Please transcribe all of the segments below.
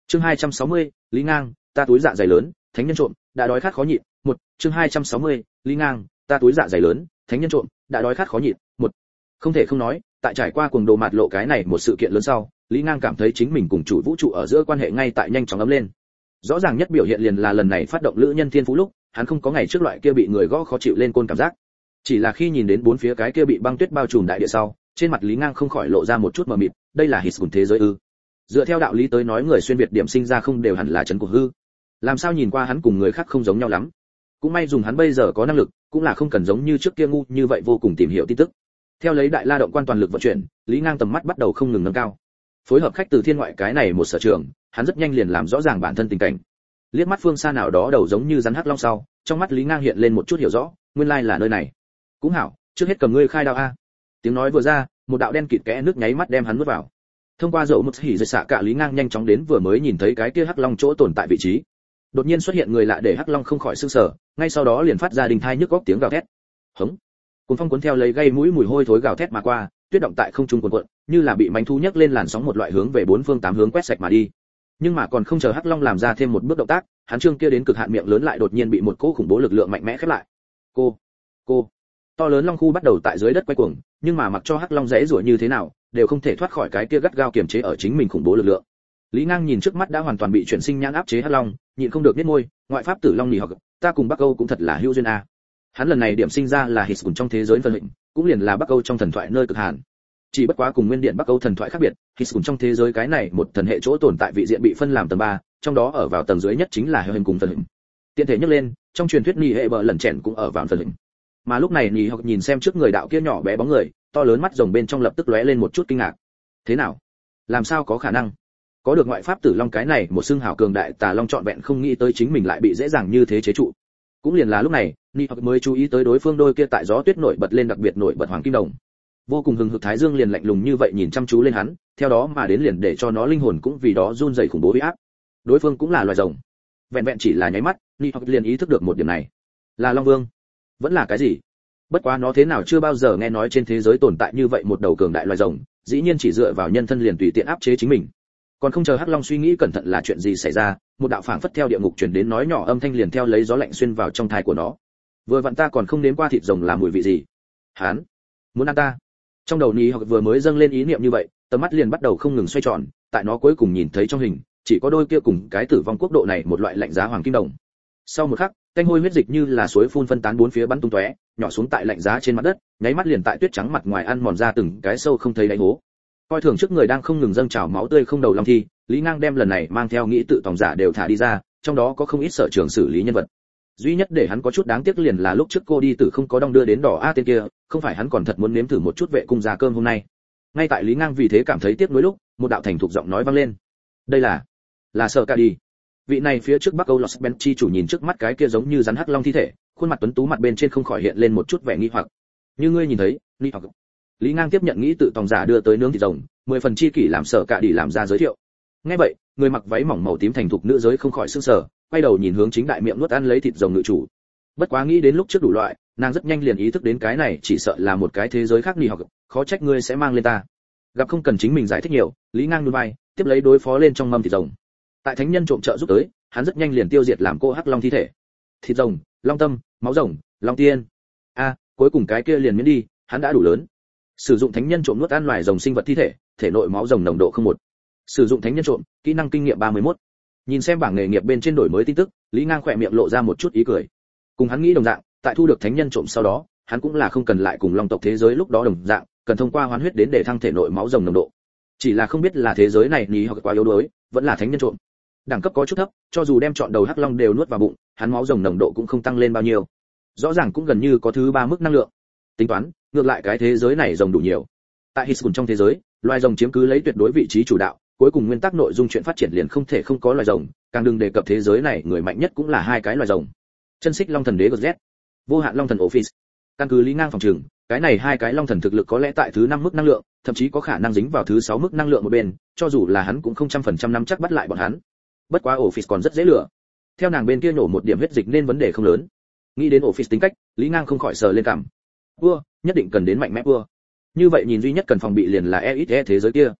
Chương 260, Lý Ngang, ta túi dạ dày lớn, thánh nhân trộm, đã đói khát khó nhịn. Một, chương 260, Lý Ngang, ta túi dạ dày lớn, thánh nhân trộm, đã đói khát khó nhịn. Một. Không thể không nói, tại trải qua cuồng đồ mạt lộ cái này một sự kiện lớn sau, Lý Ngang cảm thấy chính mình cùng chủ vũ trụ ở giữa quan hệ ngay tại nhanh chóng ấm lên. Rõ ràng nhất biểu hiện liền là lần này phát động lữ nhân thiên phú lúc, hắn không có ngày trước loại kia bị người gõ khó chịu lên côn cảm giác. Chỉ là khi nhìn đến bốn phía cái kia bị băng tuyết bao trùm đại địa sau, trên mặt Lý Ngang không khỏi lộ ra một chút mờ mịt, đây là hít cùng thế giới ư? Dựa theo đạo lý tới nói người xuyên việt điểm sinh ra không đều hẳn là trấn của hư. Làm sao nhìn qua hắn cùng người khác không giống nhau lắm? Cũng may dùng hắn bây giờ có năng lực, cũng là không cần giống như trước kia ngu như vậy vô cùng tìm hiểu tin tức. Theo lấy đại la động quan toàn lực vận chuyển, Lý Ngang tầm mắt bắt đầu không ngừng nâng cao. Phối hợp khách từ thiên ngoại cái này một sở trường, hắn rất nhanh liền làm rõ ràng bản thân tình cảnh. Liếc mắt phương xa nào đó đầu giống như rắn hắc long sau, trong mắt Lý Ngang hiện lên một chút hiểu rõ, nguyên lai là nơi này. Cũng hảo, trước hết cầm ngươi khai đao a. Tiếng nói vừa ra, một đạo đen kịt kẽ nước nháy mắt đem hắn nuốt vào. Thông qua dậu một hỉ rơi xạ cả Lý Ngang nhanh chóng đến vừa mới nhìn thấy cái kia hắc long chỗ tồn tại vị trí. Đột nhiên xuất hiện người lạ để hắc long không khỏi sửng sở, ngay sau đó liền phát ra đình thai nhức góc tiếng gào thét. Hống. Cuồng phong cuốn theo lấy gây mũi mùi hôi thối gào thét mà qua, tuyết động tại không trung cuộn cuộn, như là bị manh thu nhấc lên làn sóng một loại hướng về bốn phương tám hướng quét sạch mà đi. Nhưng mà còn không chờ hắc long làm ra thêm một bước động tác, hắn trương kia đến cực hạn miệng lớn lại đột nhiên bị một cỗ khủng bố lực lượng mạnh mẽ khép lại. Cô. To lớn long khu bắt đầu tại dưới đất quay cuồng, nhưng mà mặc cho hắc long rẽ rủa như thế nào, đều không thể thoát khỏi cái kia gắt gao kiềm chế ở chính mình khủng bố lực lượng. Lý Ngang nhìn trước mắt đã hoàn toàn bị chuyển sinh nhãn áp chế hắc long, nhịn không được nhếch môi, ngoại pháp tử long nhì hoặc, ta cùng Bắc Âu cũng thật là hữu duyên a. Hắn lần này điểm sinh ra là hít cùng trong thế giới phân hình, cũng liền là Bắc Âu trong thần thoại nơi cực hàn. Chỉ bất quá cùng nguyên điện Bắc Âu thần thoại khác biệt, hít cùng trong thế giới cái này một thần hệ chỗ tồn tại vị diện bị phân làm tầng 3, trong đó ở vào tầng dưới nhất chính là hình cùng phân hình. Tiện thể nhắc lên, trong truyền thuyết nhì hệ bờ lần chèn cũng ở vào phân hình. Mà lúc này nhì hoặc nhìn xem trước người đạo kia nhỏ bé bóng người, to lớn mắt rồng bên trong lập tức lóe lên một chút kinh ngạc. Thế nào? Làm sao có khả năng? Có được ngoại pháp tử long cái này một xương hào cường đại tà long trọn vẹn không nghĩ tới chính mình lại bị dễ dàng như thế chế trụ. Cũng liền là lúc này, Ni hoặc mới chú ý tới đối phương đôi kia tại gió tuyết nổi bật lên đặc biệt nổi bật hoàng kim đồng. Vô cùng hừng hực thái dương liền lạnh lùng như vậy nhìn chăm chú lên hắn, theo đó mà đến liền để cho nó linh hồn cũng vì đó run rẩy khủng bố uy áp. Đối phương cũng là loài rồng. Vẹn vẹn chỉ là nháy mắt, Ni hoặc liền ý thức được một điểm này. Là Long Vương. Vẫn là cái gì? Bất quá nó thế nào chưa bao giờ nghe nói trên thế giới tồn tại như vậy một đầu cường đại loài rồng, dĩ nhiên chỉ dựa vào nhân thân liền tùy tiện áp chế chính mình. Còn không chờ hắc long suy nghĩ cẩn thận là chuyện gì xảy ra, một đạo phảng phất theo địa ngục truyền đến nói nhỏ âm thanh liền theo lấy gió lạnh xuyên vào trong thai của nó. Vừa vặn ta còn không nếm qua thịt rồng là mùi vị gì. Hán, muốn ăn ta. Trong đầu Ni hoặc vừa mới dâng lên ý niệm như vậy, tầm mắt liền bắt đầu không ngừng xoay tròn, tại nó cuối cùng nhìn thấy trong hình, chỉ có đôi kia cùng cái tử vong quốc độ này một loại lạnh giá hoàng kim đồng. Sau một khắc, canh hôi huyết dịch như là suối phun phân tán bốn phía bắn tung tóe, nhỏ xuống tại lạnh giá trên mặt đất, nháy mắt liền tại tuyết trắng mặt ngoài ăn mòn ra từng cái sâu không thấy đáy hố. Coi thường trước người đang không ngừng dâng trào máu tươi không đầu long thi, Lý Ngang đem lần này mang theo nghĩ tự tòng giả đều thả đi ra, trong đó có không ít sở trường xử lý nhân vật. Duy nhất để hắn có chút đáng tiếc liền là lúc trước cô đi tử không có đong đưa đến đỏ a tên kia, không phải hắn còn thật muốn nếm thử một chút vệ cung ra cơm hôm nay. Ngay tại Lý Ngang vì thế cảm thấy tiếc nuối lúc, một đạo thành thục giọng nói vang lên. Đây là Sở Ca đi. Vị này phía trước Bắc Âu Los Benchi chủ nhìn trước mắt cái kia giống như rắn hắc long thi thể, khuôn mặt tuấn tú mặt bên trên không khỏi hiện lên một chút vẻ nghi hoặc. Như ngươi nhìn thấy, nghi hoặc. Lý Ngang tiếp nhận nghĩ tự tòng giả đưa tới nướng thịt rồng, 10 phần chi kỷ làm Sở Ca đi làm ra giới thiệu. Nghe vậy, người mặc váy mỏng màu tím thành thục nữ giới không khỏi sửng sở, quay đầu nhìn hướng chính đại miệng nuốt ăn lấy thịt rồng nữ chủ. Bất quá nghĩ đến lúc trước đủ loại, nàng rất nhanh liền ý thức đến cái này chỉ sợ là một cái thế giới khác nghi hoặc, khó trách ngươi sẽ mang lên ta. Gặp không cần chính mình giải thích nhiều, Lý Ngang nhún vai, tiếp lấy đối phó lên trong mâm thịt rồng. Tại thánh nhân trộm trợ giúp tới, hắn rất nhanh liền tiêu diệt làm cô hắc long thi thể. Thịt rồng, long tâm, máu rồng, long tiên. Cuối cùng cái kia liền miễn đi, hắn đã đủ lớn. Sử dụng thánh nhân trộm nuốt ăn loài rồng sinh vật thi thể, thể nội máu rồng nồng độ 01. Sử dụng thánh nhân trộm, kỹ năng kinh nghiệm 31. Nhìn xem bảng nghề nghiệp bên trên đổi mới tin tức, Lý Ngang khỏe miệng lộ ra một chút ý cười. Cùng hắn nghĩ đồng dạng, tại thu được thánh nhân trộm sau đó, hắn cũng là không cần lại cùng long tộc thế giới lúc đó đồng dạng, cần thông qua hoán huyết đến để thăng thể nội máu rồng nồng độ. Chỉ là không biết là thế giới này nhí hoặc quá yếu đuối, vẫn là thánh nhân trộm. Đẳng cấp có chút thấp, cho dù đem chọn đầu hắc long đều nuốt vào bụng, hắn máu rồng nồng độ cũng không tăng lên bao nhiêu. Rõ ràng cũng gần như có thứ 3 mức năng lượng. Tính toán, ngược lại cái thế giới này rồng đủ nhiều. Tại Hiskun trong thế giới, loài rồng chiếm cứ lấy tuyệt đối vị trí chủ đạo, cuối cùng nguyên tắc nội dung chuyện phát triển liền không thể không có loài rồng, càng đừng đề cập thế giới này người mạnh nhất cũng là 2 cái loài rồng. Chân xích long thần đế GZ, vô hạn long thần Office. Căn cứ Lý Ngang phòng trường, cái này 2 cái long thần thực lực có lẽ tại thứ 5 mức năng lượng, thậm chí có khả năng dính vào thứ 6 mức năng lượng một bên, cho dù là hắn cũng không 100% nắm chắc bắt lại bọn hắn. Bất quá Office còn rất dễ lừa. Theo nàng bên kia nổ một điểm huyết dịch nên vấn đề không lớn. Nghĩ đến Office tính cách, Lý Ngang không khỏi sờ lên cằm. Vua, nhất định cần đến mạnh mẽ vua. Như vậy nhìn duy nhất cần phòng bị liền là EXE thế giới kia.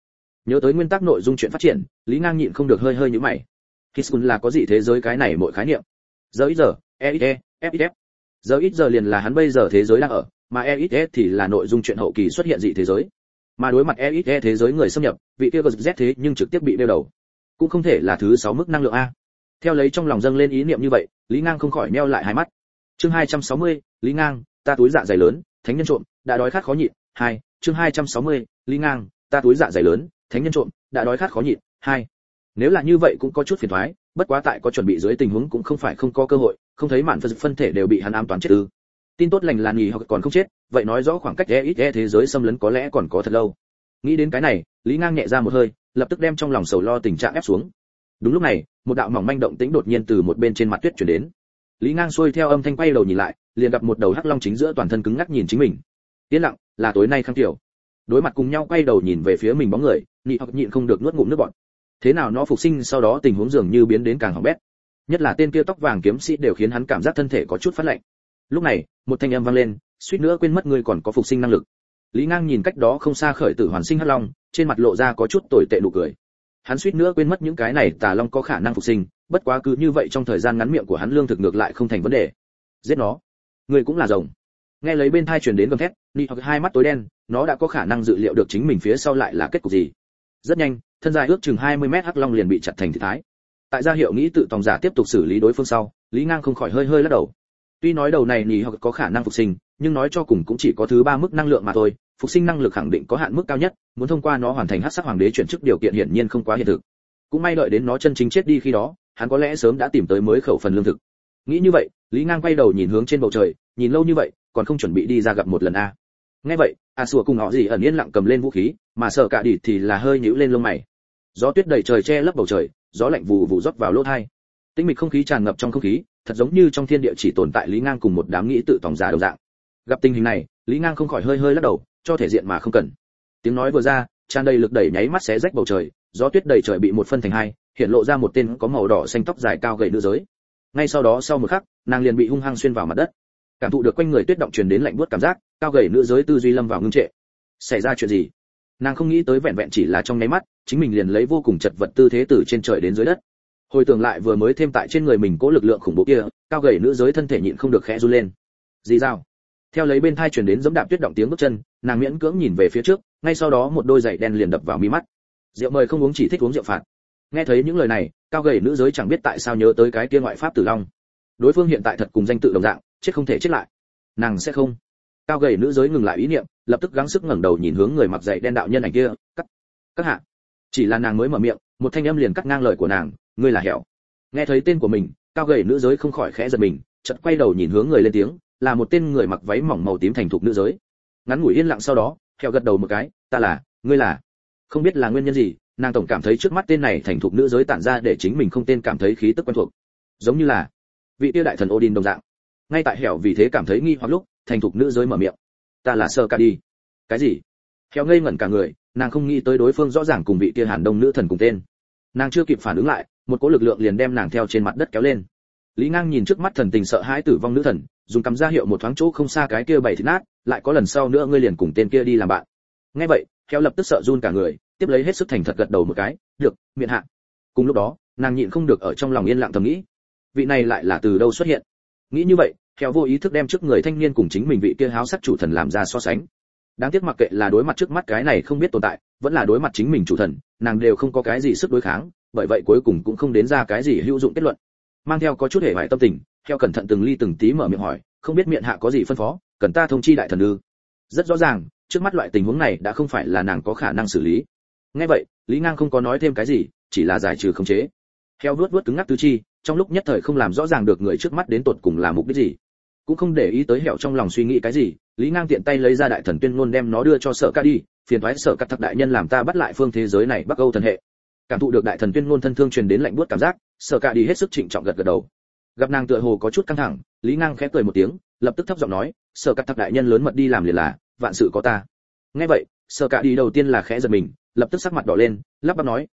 Nhớ tới nguyên tắc nội dung chuyện phát triển, Lý Ngang nhịn không được hơi hơi nhíu mày. Hiskun là có dị thế giới cái này mỗi khái niệm. Giờ ít giờ, EXE, FXF. Giờ ít giờ liền là hắn bây giờ thế giới đang ở, mà EXE thì là nội dung chuyện hậu kỳ xuất hiện dị thế giới. Mà đối mặt EXE thế giới người xâm nhập, vị kia GZ thế nhưng trực tiếp bị đeo đầu. Cũng không thể là thứ 6 mức năng lượng a. Theo lấy trong lòng dâng lên ý niệm như vậy, Lý Ngang không khỏi nheo lại hai mắt. Chương 260, Lý Ngang, ta túi dạ dày lớn, thánh nhân trộm, đã đói khát khó nhịn. 2, chương 260, Lý Ngang, ta túi dạ dày lớn, thánh nhân trộm, đã đói khát khó nhịn. 2. Nếu là như vậy cũng có chút phiền toái, bất quá tại có chuẩn bị dưới tình huống cũng không phải không có cơ hội, không thấy mạn phân thể đều bị hắn ám toán chết ư? Tin tốt lành là nghỉ hoặc còn không chết, vậy nói rõ khoảng cách EXE thế giới xâm lấn có lẽ còn có thật lâu. Nghĩ đến cái này, Lý Ngang nhẹ ra một hơi, lập tức đem trong lòng sầu lo tình trạng ép xuống. Đúng lúc này, một đạo mỏng manh động tĩnh đột nhiên từ một bên trên mặt tuyết truyền đến. Lý Ngang xuôi theo âm thanh quay đầu nhìn lại, liền gặp một đầu hắc long chính giữa toàn thân cứng ngắc nhìn chính mình. Yên lặng, là tối nay Khang Tiểu. Đối mặt cùng nhau quay đầu nhìn về phía mình bóng người, nhị hoặc nhịn không được nuốt ngụm nước bọt. Thế nào nó phục sinh sau đó tình huống dường như biến đến càng hỏng bét. Nhất là tên kia tóc vàng kiếm sĩ đều khiến hắn cảm giác thân thể có chút phát lạnh. Lúc này, một thanh âm vang lên, suýt nữa quên mất ngươi còn có phục sinh năng lực. Lý Ngang nhìn cách đó không xa khởi tử hoàn sinh hắc long, trên mặt lộ ra có chút tồi tệ nụ cười. Hắn suýt nữa quên mất những cái này tà long có khả năng phục sinh, bất quá cứ như vậy trong thời gian ngắn miệng của hắn lương thực ngược lại không thành vấn đề. Giết nó, ngươi cũng là rồng. Nghe lấy bên tai truyền đến gầm thét, Nị hoặc hai mắt tối đen, nó đã có khả năng dự liệu được chính mình phía sau lại là kết cục gì. Rất nhanh, thân dài ước chừng 20 mét hắc long liền bị chặt thành thịt thái. Tại gia hiệu nghĩ tự tòng giả tiếp tục xử lý đối phương sau, Lý Ngang không khỏi hơi hơi lắc đầu. Tuy nói đầu này Nị hoặc có khả năng phục sinh, nhưng nói cho cùng cũng chỉ có thứ 3 mức năng lượng mà thôi, phục sinh năng lực khẳng định có hạn mức cao nhất, muốn thông qua nó hoàn thành hắc sắc hoàng đế chuyển chức điều kiện hiển nhiên không quá hiện thực. Cũng may đợi đến nó chân chính chết đi khi đó, hắn có lẽ sớm đã tìm tới mới khẩu phần lương thực. Nghĩ như vậy, Lý Ngang quay đầu nhìn hướng trên bầu trời, nhìn lâu như vậy, còn không chuẩn bị đi ra gặp một lần a. Nghe vậy, A Sủa cùng họ gì ẩn yên lặng cầm lên vũ khí, mà Sở Cả Đỉ thì là hơi nhíu lên lông mày. Gió tuyết đầy trời che lấp bầu trời, gió lạnh vù vù rót vào lỗ tai. Tĩnh mịch không khí tràn ngập trong không khí, thật giống như trong thiên địa chỉ tồn tại Lý Ngang cùng một đám nghĩ tự tòng giả đồng dạng. Gặp tình hình này, Lý Ngang không khỏi hơi hơi lắc đầu, cho thể diện mà không cần. Tiếng nói vừa ra, tràn đầy lực đẩy nháy mắt xé rách bầu trời, gió tuyết đầy trời bị một phân thành hai, hiện lộ ra một tên có màu đỏ xanh tóc dài cao gầy nữ giới. Ngay sau đó sau một khắc, nàng liền bị hung hăng xuyên vào mặt đất. Cảm thụ được quanh người tuyết động truyền đến lạnh buốt cảm giác, cao gầy nữ giới tư duy lâm vào ngưng trệ. Xảy ra chuyện gì? Nàng không nghĩ tới vẹn vẹn chỉ là trong nháy mắt, chính mình liền lấy vô cùng chật vật tư thế từ trên trời đến dưới đất. Hồi tưởng lại vừa mới thêm tại trên người mình cố lực lượng khủng bố kia, cao gầy nữ giới thân thể nhịn không được khẽ run lên. Gì sao? Theo lấy bên tai truyền đến giẫm đạp tuyết động tiếng bước chân, nàng miễn cưỡng nhìn về phía trước, ngay sau đó một đôi giày đen liền đập vào mi mắt. Rượu mời không uống chỉ thích uống rượu phạt. Nghe thấy những lời này, cao gầy nữ giới chẳng biết tại sao nhớ tới cái kia ngoại pháp tử long. Đối phương hiện tại thật cùng danh tự đồng dạng, chết không thể chết lại. Nàng sẽ không. Cao gầy nữ giới ngừng lại ý niệm, lập tức gắng sức ngẩng đầu nhìn hướng người mặc giày đen đạo nhân ảnh kia, các hạ. Chỉ là nàng mới mở miệng, một thanh âm liền cắt ngang lời của nàng, ngươi là Hẻo. Nghe thấy tên của mình, cao gầy nữ giới không khỏi khẽ giật mình, chợt quay đầu nhìn hướng người lên tiếng, là một tên người mặc váy mỏng màu tím thành thục nữ giới. Ngắn ngủi yên lặng sau đó, Hẻo gật đầu một cái, ta là, ngươi là. Không biết là nguyên nhân gì, nàng tổng cảm thấy trước mắt tên này thành thục nữ giới tản ra để chính mình không tên cảm thấy khí tức quen thuộc, giống như là vị tiêu đại thần Odin đồng dạng. Ngay tại Hẻo vì thế cảm thấy nghi hoặc lúc, thành thục nữ giới mở miệng, ta là Sơ Ca đi. Cái gì? Hẻo ngây ngẩn cả người, nàng không nghĩ tới đối phương rõ ràng cùng vị kia Hàn Đông nữ thần cùng tên. Nàng chưa kịp phản ứng lại, một cỗ lực lượng liền đem nàng theo trên mặt đất kéo lên. Lý Ngang nhìn trước mắt thần tình sợ hãi tử vong nữ thần, dùng cằm ra hiệu một thoáng chỗ không xa cái kia bảy thịt nát, lại có lần sau nữa ngươi liền cùng tên kia đi làm bạn. Nghe vậy, Hẻo lập tức sợ run cả người, tiếp lấy hết sức thành thật gật đầu một cái, được, miệng hạ. Cùng lúc đó, nàng nhịn không được ở trong lòng yên lặng thầm nghĩ, vị này lại là từ đâu xuất hiện. Nghĩ như vậy, Hẻo vô ý thức đem trước người thanh niên cùng chính mình vị kia háo sắc chủ thần làm ra so sánh. Đáng tiếc mặc kệ là đối mặt trước mắt cái này không biết tồn tại, vẫn là đối mặt chính mình chủ thần, nàng đều không có cái gì sức đối kháng, bởi vậy cuối cùng cũng không đến ra cái gì hữu dụng kết luận. Mang theo có chút hề bại tâm tình, Hẻo cẩn thận từng ly từng tí mở miệng hỏi, không biết miệng hạ có gì phân phó, cần ta thông chi đại thần ư? Rất rõ ràng, trước mắt loại tình huống này đã không phải là nàng có khả năng xử lý. Nghe vậy, Lý Ngang không có nói thêm cái gì, chỉ là giải trừ khống chế. Hẻo vuốt vuốt cứng ngắc tứ chi, trong lúc nhất thời không làm rõ ràng được người trước mắt đến tột cùng là mục đích gì. Cũng không để ý tới Hẻo trong lòng suy nghĩ cái gì, Lý Ngang tiện tay lấy ra đại thần tuyên ngôn đem nó đưa cho Sở Ca đi, phiền toái Sở Cắt Thặc đại nhân làm ta bắt lại phương thế giới này Bắc Âu thần hệ. Cảm thụ được đại thần tuyên ngôn thân thương truyền đến lạnh buốt cảm giác, Sở Ca đi hết sức trịnh trọng gật gật đầu. Gặp nàng tựa hồ có chút căng thẳng, Lý Ngang khẽ cười một tiếng, lập tức thấp giọng nói, Sở Cắt Thặc đại nhân lớn mật đi làm liền là, vạn sự có ta. Nghe vậy, Sở Ca đi đầu tiên là khẽ giật mình, lập tức sắc mặt đỏ lên, lắp bắp nói,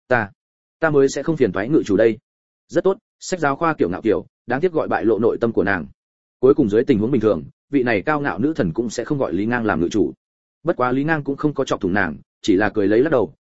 ta mới sẽ không phiền toái ngự chủ đây. Rất tốt, sách giáo khoa kiểu ngạo kiểu, đáng tiếc gọi bại lộ nội tâm của nàng. Cuối cùng dưới tình huống bình thường, vị này cao ngạo nữ thần cũng sẽ không gọi Lý Ngang làm ngự chủ. Bất quá Lý Ngang cũng không có chọc thủng nàng, chỉ là cười lấy lắc đầu,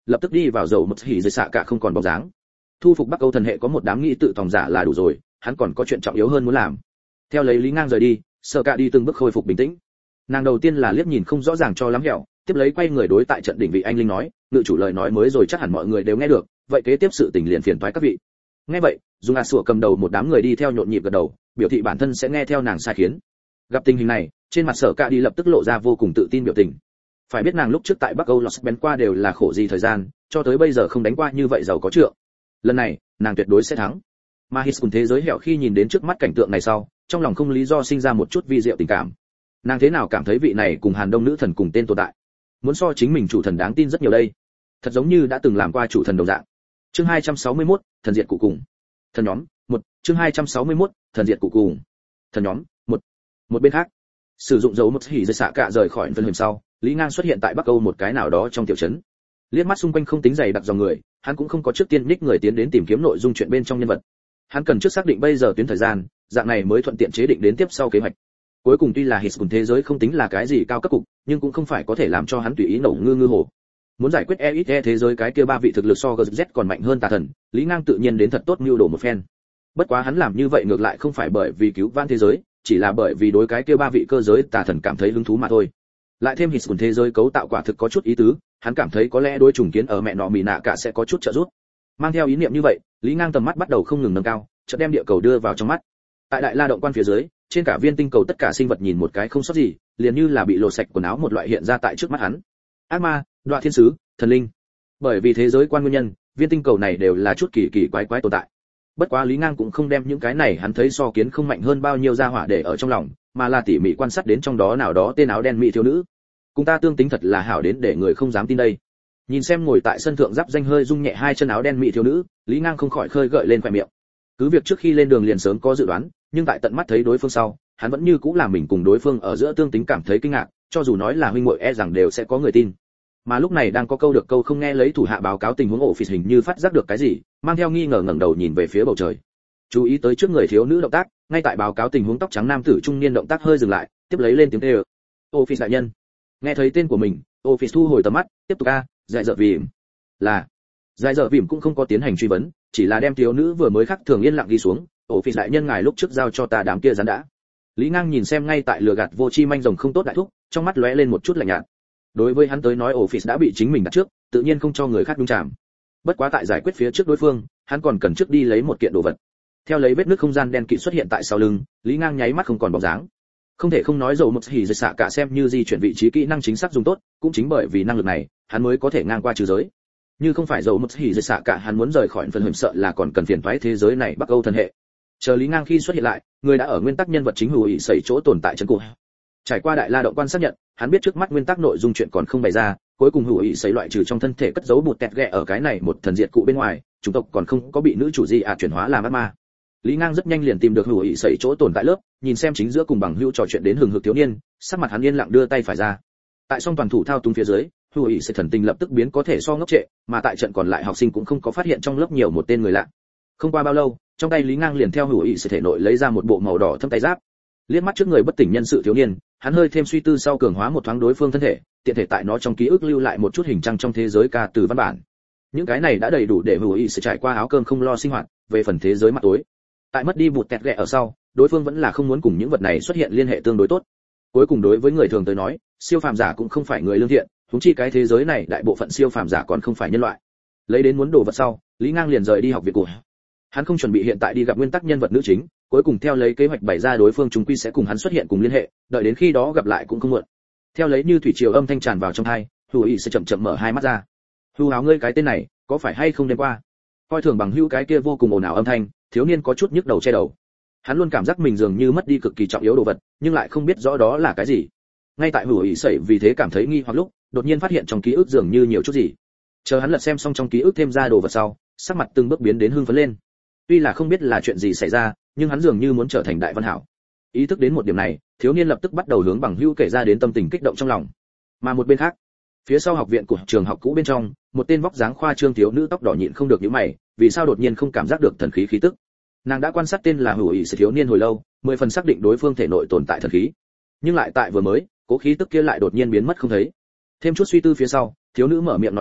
lập tức đi vào dầu một hỉ dây xạ cả không còn bóng dáng. Thu phục Bắc Âu thần hệ có một đám nghĩ tự tòng giả là đủ rồi, hắn còn có chuyện trọng yếu hơn muốn làm. Theo lấy Lý Ngang rời đi, Sở Cả đi từng bước khôi phục bình tĩnh. Nàng đầu tiên là liếc nhìn không rõ ràng cho lắm hẹo, tiếp lấy quay người đối tại trận đỉnh vị anh linh nói, ngự chủ lời nói mới rồi chắc hẳn mọi người đều nghe được, vậy kế tiếp sự tình liền phiền toái các vị. Nghe vậy, Dung A Sủa cầm đầu một đám người đi theo nhộn nhịp gật đầu, biểu thị bản thân sẽ nghe theo nàng sai khiến. Gặp tình hình này, trên mặt Sở Cả đi lập tức lộ ra vô cùng tự tin biểu tình. Phải biết nàng lúc trước tại Bắc Âu Los Ben qua đều là khổ gì thời gian, cho tới bây giờ không đánh qua như vậy giàu có trượng. Lần này, nàng tuyệt đối sẽ thắng. Mà Hít cùng thế giới hẹo khi nhìn đến trước mắt cảnh tượng này sau, trong lòng không lý do sinh ra một chút vi diệu tình cảm. Nàng thế nào cảm thấy vị này cùng Hàn Đông nữ thần cùng tên tồn tại, muốn so chính mình chủ thần đáng tin rất nhiều đây. Thật giống như đã từng làm qua chủ thần đồng dạng. Chương 261, thần diệt cụ cùng. Thần nhóm, 1, chương 261, thần diệt cụ cùng. Thần nhóm, 1. Một bên khác, sử dụng dấu một hỉ dây xạ cả rời khỏi phân hình sau, Lý Ngang xuất hiện tại Bắc Âu một cái nào đó trong tiểu trấn. Liếc mắt xung quanh không tính dày đặc dòng người, hắn cũng không có trước tiên ních người tiến đến tìm kiếm nội dung chuyện bên trong nhân vật. Hắn cần trước xác định bây giờ tuyến thời gian, dạng này mới thuận tiện chế định đến tiếp sau kế hoạch. Cuối cùng tuy là Hít cùng thế giới không tính là cái gì cao cấp cục, nhưng cũng không phải có thể làm cho hắn tùy ý nổ ngư hồ. Muốn giải quyết EXE thế giới cái kia ba vị thực lực so GZ còn mạnh hơn tà thần, Lý Ngang tự nhiên đến thật tốt mưu đồ một phen. Bất quá hắn làm như vậy ngược lại không phải bởi vì cứu vãn thế giới, chỉ là bởi vì đối cái kia ba vị cơ giới tà thần cảm thấy hứng thú mà thôi. Lại thêm Hít cùng thế giới cấu tạo quả thực có chút ý tứ, hắn cảm thấy có lẽ đối trùng kiến ở mẹ nọ mì nạ cả sẽ có chút trợ giúp. Mang theo ý niệm như vậy, Lý Ngang tầm mắt bắt đầu không ngừng nâng cao, chợt đem địa cầu đưa vào trong mắt. Tại đại la động quan phía dưới, trên cả viên tinh cầu tất cả sinh vật nhìn một cái không sót gì, liền như là bị lột sạch quần áo một loại hiện ra tại trước mắt hắn. Ác ma, đoạ thiên sứ, thần linh. Bởi vì thế giới quan nguyên nhân, viên tinh cầu này đều là chút kỳ kỳ quái quái tồn tại. Bất quá Lý Ngang cũng không đem những cái này hắn thấy so kiến không mạnh hơn bao nhiêu ra hỏa để ở trong lòng, mà là tỉ mỉ quan sát đến trong đó nào đó tên áo đen mỹ thiếu nữ. Cùng ta tương tính thật là hảo đến để người không dám tin đây. Nhìn xem ngồi tại sân thượng giáp danh hơi rung nhẹ hai chân áo đen mỹ thiếu nữ, Lý Ngang không khỏi khơi gợi lên khóe miệng. Cứ việc trước khi lên đường liền sớm có dự đoán, nhưng tại tận mắt thấy đối phương sau, hắn vẫn như cũ làm mình cùng đối phương ở giữa tương tính cảm thấy kinh ngạc, cho dù nói là huynh muội e rằng đều sẽ có người tin. Mà lúc này đang có câu được câu không nghe lấy thủ hạ báo cáo tình huống ổ phỉ hình như phát giác được cái gì, mang theo nghi ngờ ngẩng đầu nhìn về phía bầu trời. Chú ý tới trước người thiếu nữ động tác, ngay tại báo cáo tình huống tóc trắng nam tử trung niên động tác hơi dừng lại, tiếp lấy lên tiếng kêu. Ổ phỉ đại nhân. Nghe thấy tên của mình, ổ phỉ thu hồi tầm mắt, tiếp tục dại dở vỉm. Là. Dại dở vỉm cũng không có tiến hành truy vấn, chỉ là đem thiếu nữ vừa mới khắc thường yên lặng ghi xuống. Ổ phỉ đại nhân ngài lúc trước giao cho ta đám kia rắn đã. Lý Ngang nhìn xem ngay tại lừa gạt vô chi manh rồng không tốt đại thúc, trong mắt lóe lên một chút lạnh nhạt. Đối với hắn tới nói ổ phỉ đã bị chính mình đặt trước, tự nhiên không cho người khác nhúng chàm. Bất quá tại giải quyết phía trước đối phương, hắn còn cần trước đi lấy một kiện đồ vật. Theo lấy vết nứt không gian đen kịt xuất hiện tại sau lưng, Lý Ngang nháy mắt không còn bóng dáng. Không thể không nói dầu một hỉ dệt xạ cả xem như di chuyển vị trí kỹ năng chính xác dùng tốt, cũng chính bởi vì năng lực này, hắn mới có thể ngang qua trừ giới. Như không phải dầu một hỉ dệt xạ cả hắn muốn rời khỏi phần hiểm sợ là còn cần phiền toái thế giới này Bắc Âu thần hệ. Chờ Lý Ngang khi xuất hiện lại, người đã ở nguyên tắc nhân vật chính hữu ý xảy chỗ tồn tại chân cổ. Trải qua đại la động quan xác nhận, hắn biết trước mắt nguyên tắc nội dung chuyện còn không bày ra, cuối cùng hữu ý xảy loại trừ trong thân thể cất giấu bụt tẹt ghẹ ở cái này một thần diệt cụ bên ngoài, chủng tộc còn không có bị nữ chủ gì chuyển hóa làm ác ma. Lý Ngang rất nhanh liền tìm được hữu ý xảy chỗ tồn tại lớp, nhìn xem chính giữa cùng bằng hữu trò chuyện đến hừng hực thiếu niên, sắc mặt hắn yên lặng đưa tay phải ra. Tại song toàn thủ thao túng phía dưới, hữu ý xảy thần tình lập tức biến có thể so ngốc trệ, mà tại trận còn lại học sinh cũng không có phát hiện trong lớp nhiều một tên người lạ. Không qua bao lâu, trong tay Lý Ngang liền theo hữu ý xảy thể nội lấy ra một bộ màu đỏ thâm tay giáp. Liếc mắt trước người bất tỉnh nhân sự thiếu niên, hắn hơi thêm suy tư sau cường hóa một thoáng đối phương thân thể, tiện thể tại nó trong ký ức lưu lại một chút hình trang trong thế giới ca từ văn bản. Những cái này đã đầy đủ để hữu ý sẽ trải qua áo cơm không lo sinh hoạt, về phần thế giới mặt tối. Tại mất đi bụt tẹt ghẹ ở sau, đối phương vẫn là không muốn cùng những vật này xuất hiện liên hệ tương đối tốt. Cuối cùng đối với người thường tới nói, siêu phàm giả cũng không phải người lương thiện, huống chi cái thế giới này đại bộ phận siêu phàm giả còn không phải nhân loại. Lấy đến muốn đồ vật sau, Lý Ngang liền rời đi học viện của. Hắn không chuẩn bị hiện tại đi gặp nguyên tắc nhân vật nữ chính, cuối cùng theo lấy kế hoạch bày ra đối phương chúng quy sẽ cùng hắn xuất hiện cùng liên hệ, đợi đến khi đó gặp lại cũng không muộn. Theo lấy như thủy triều âm thanh tràn vào trong tai, Hữu Ý sẽ chậm chậm mở hai mắt ra. Hữu Áo ngươi cái tên này, có phải hay không đêm qua? Coi thường bằng hữu cái kia vô cùng ồn ào âm thanh, thiếu niên có chút nhức đầu che đầu. Hắn luôn cảm giác mình dường như mất đi cực kỳ trọng yếu đồ vật, nhưng lại không biết rõ đó là cái gì. Ngay tại Hữu Ý sẩy vì thế cảm thấy nghi hoặc lúc, đột nhiên phát hiện trong ký ức dường như nhiều chút gì. Chờ hắn lật xem xong trong ký ức thêm ra đồ vật sau, sắc mặt từng bước biến đến hưng phấn lên. Tuy là không biết là chuyện gì xảy ra, nhưng hắn dường như muốn trở thành đại văn hảo. Ý thức đến một điểm này, thiếu niên lập tức bắt đầu hướng bằng hữu kể ra đến tâm tình kích động trong lòng. Mà một bên khác, phía sau học viện của trường học cũ bên trong, một tên vóc dáng khoa trương thiếu nữ tóc đỏ nhịn không được nhíu mày, vì sao đột nhiên không cảm giác được thần khí khí tức. Nàng đã quan sát tên là Hữu Ý sẽ thiếu niên hồi lâu, 10 phần xác định đối phương thể nội tồn tại thần khí, nhưng lại tại vừa mới, cố khí tức kia lại đột nhiên biến mất không thấy. Thêm chút suy tư phía sau, thiếu nữ mở miệng nói ra,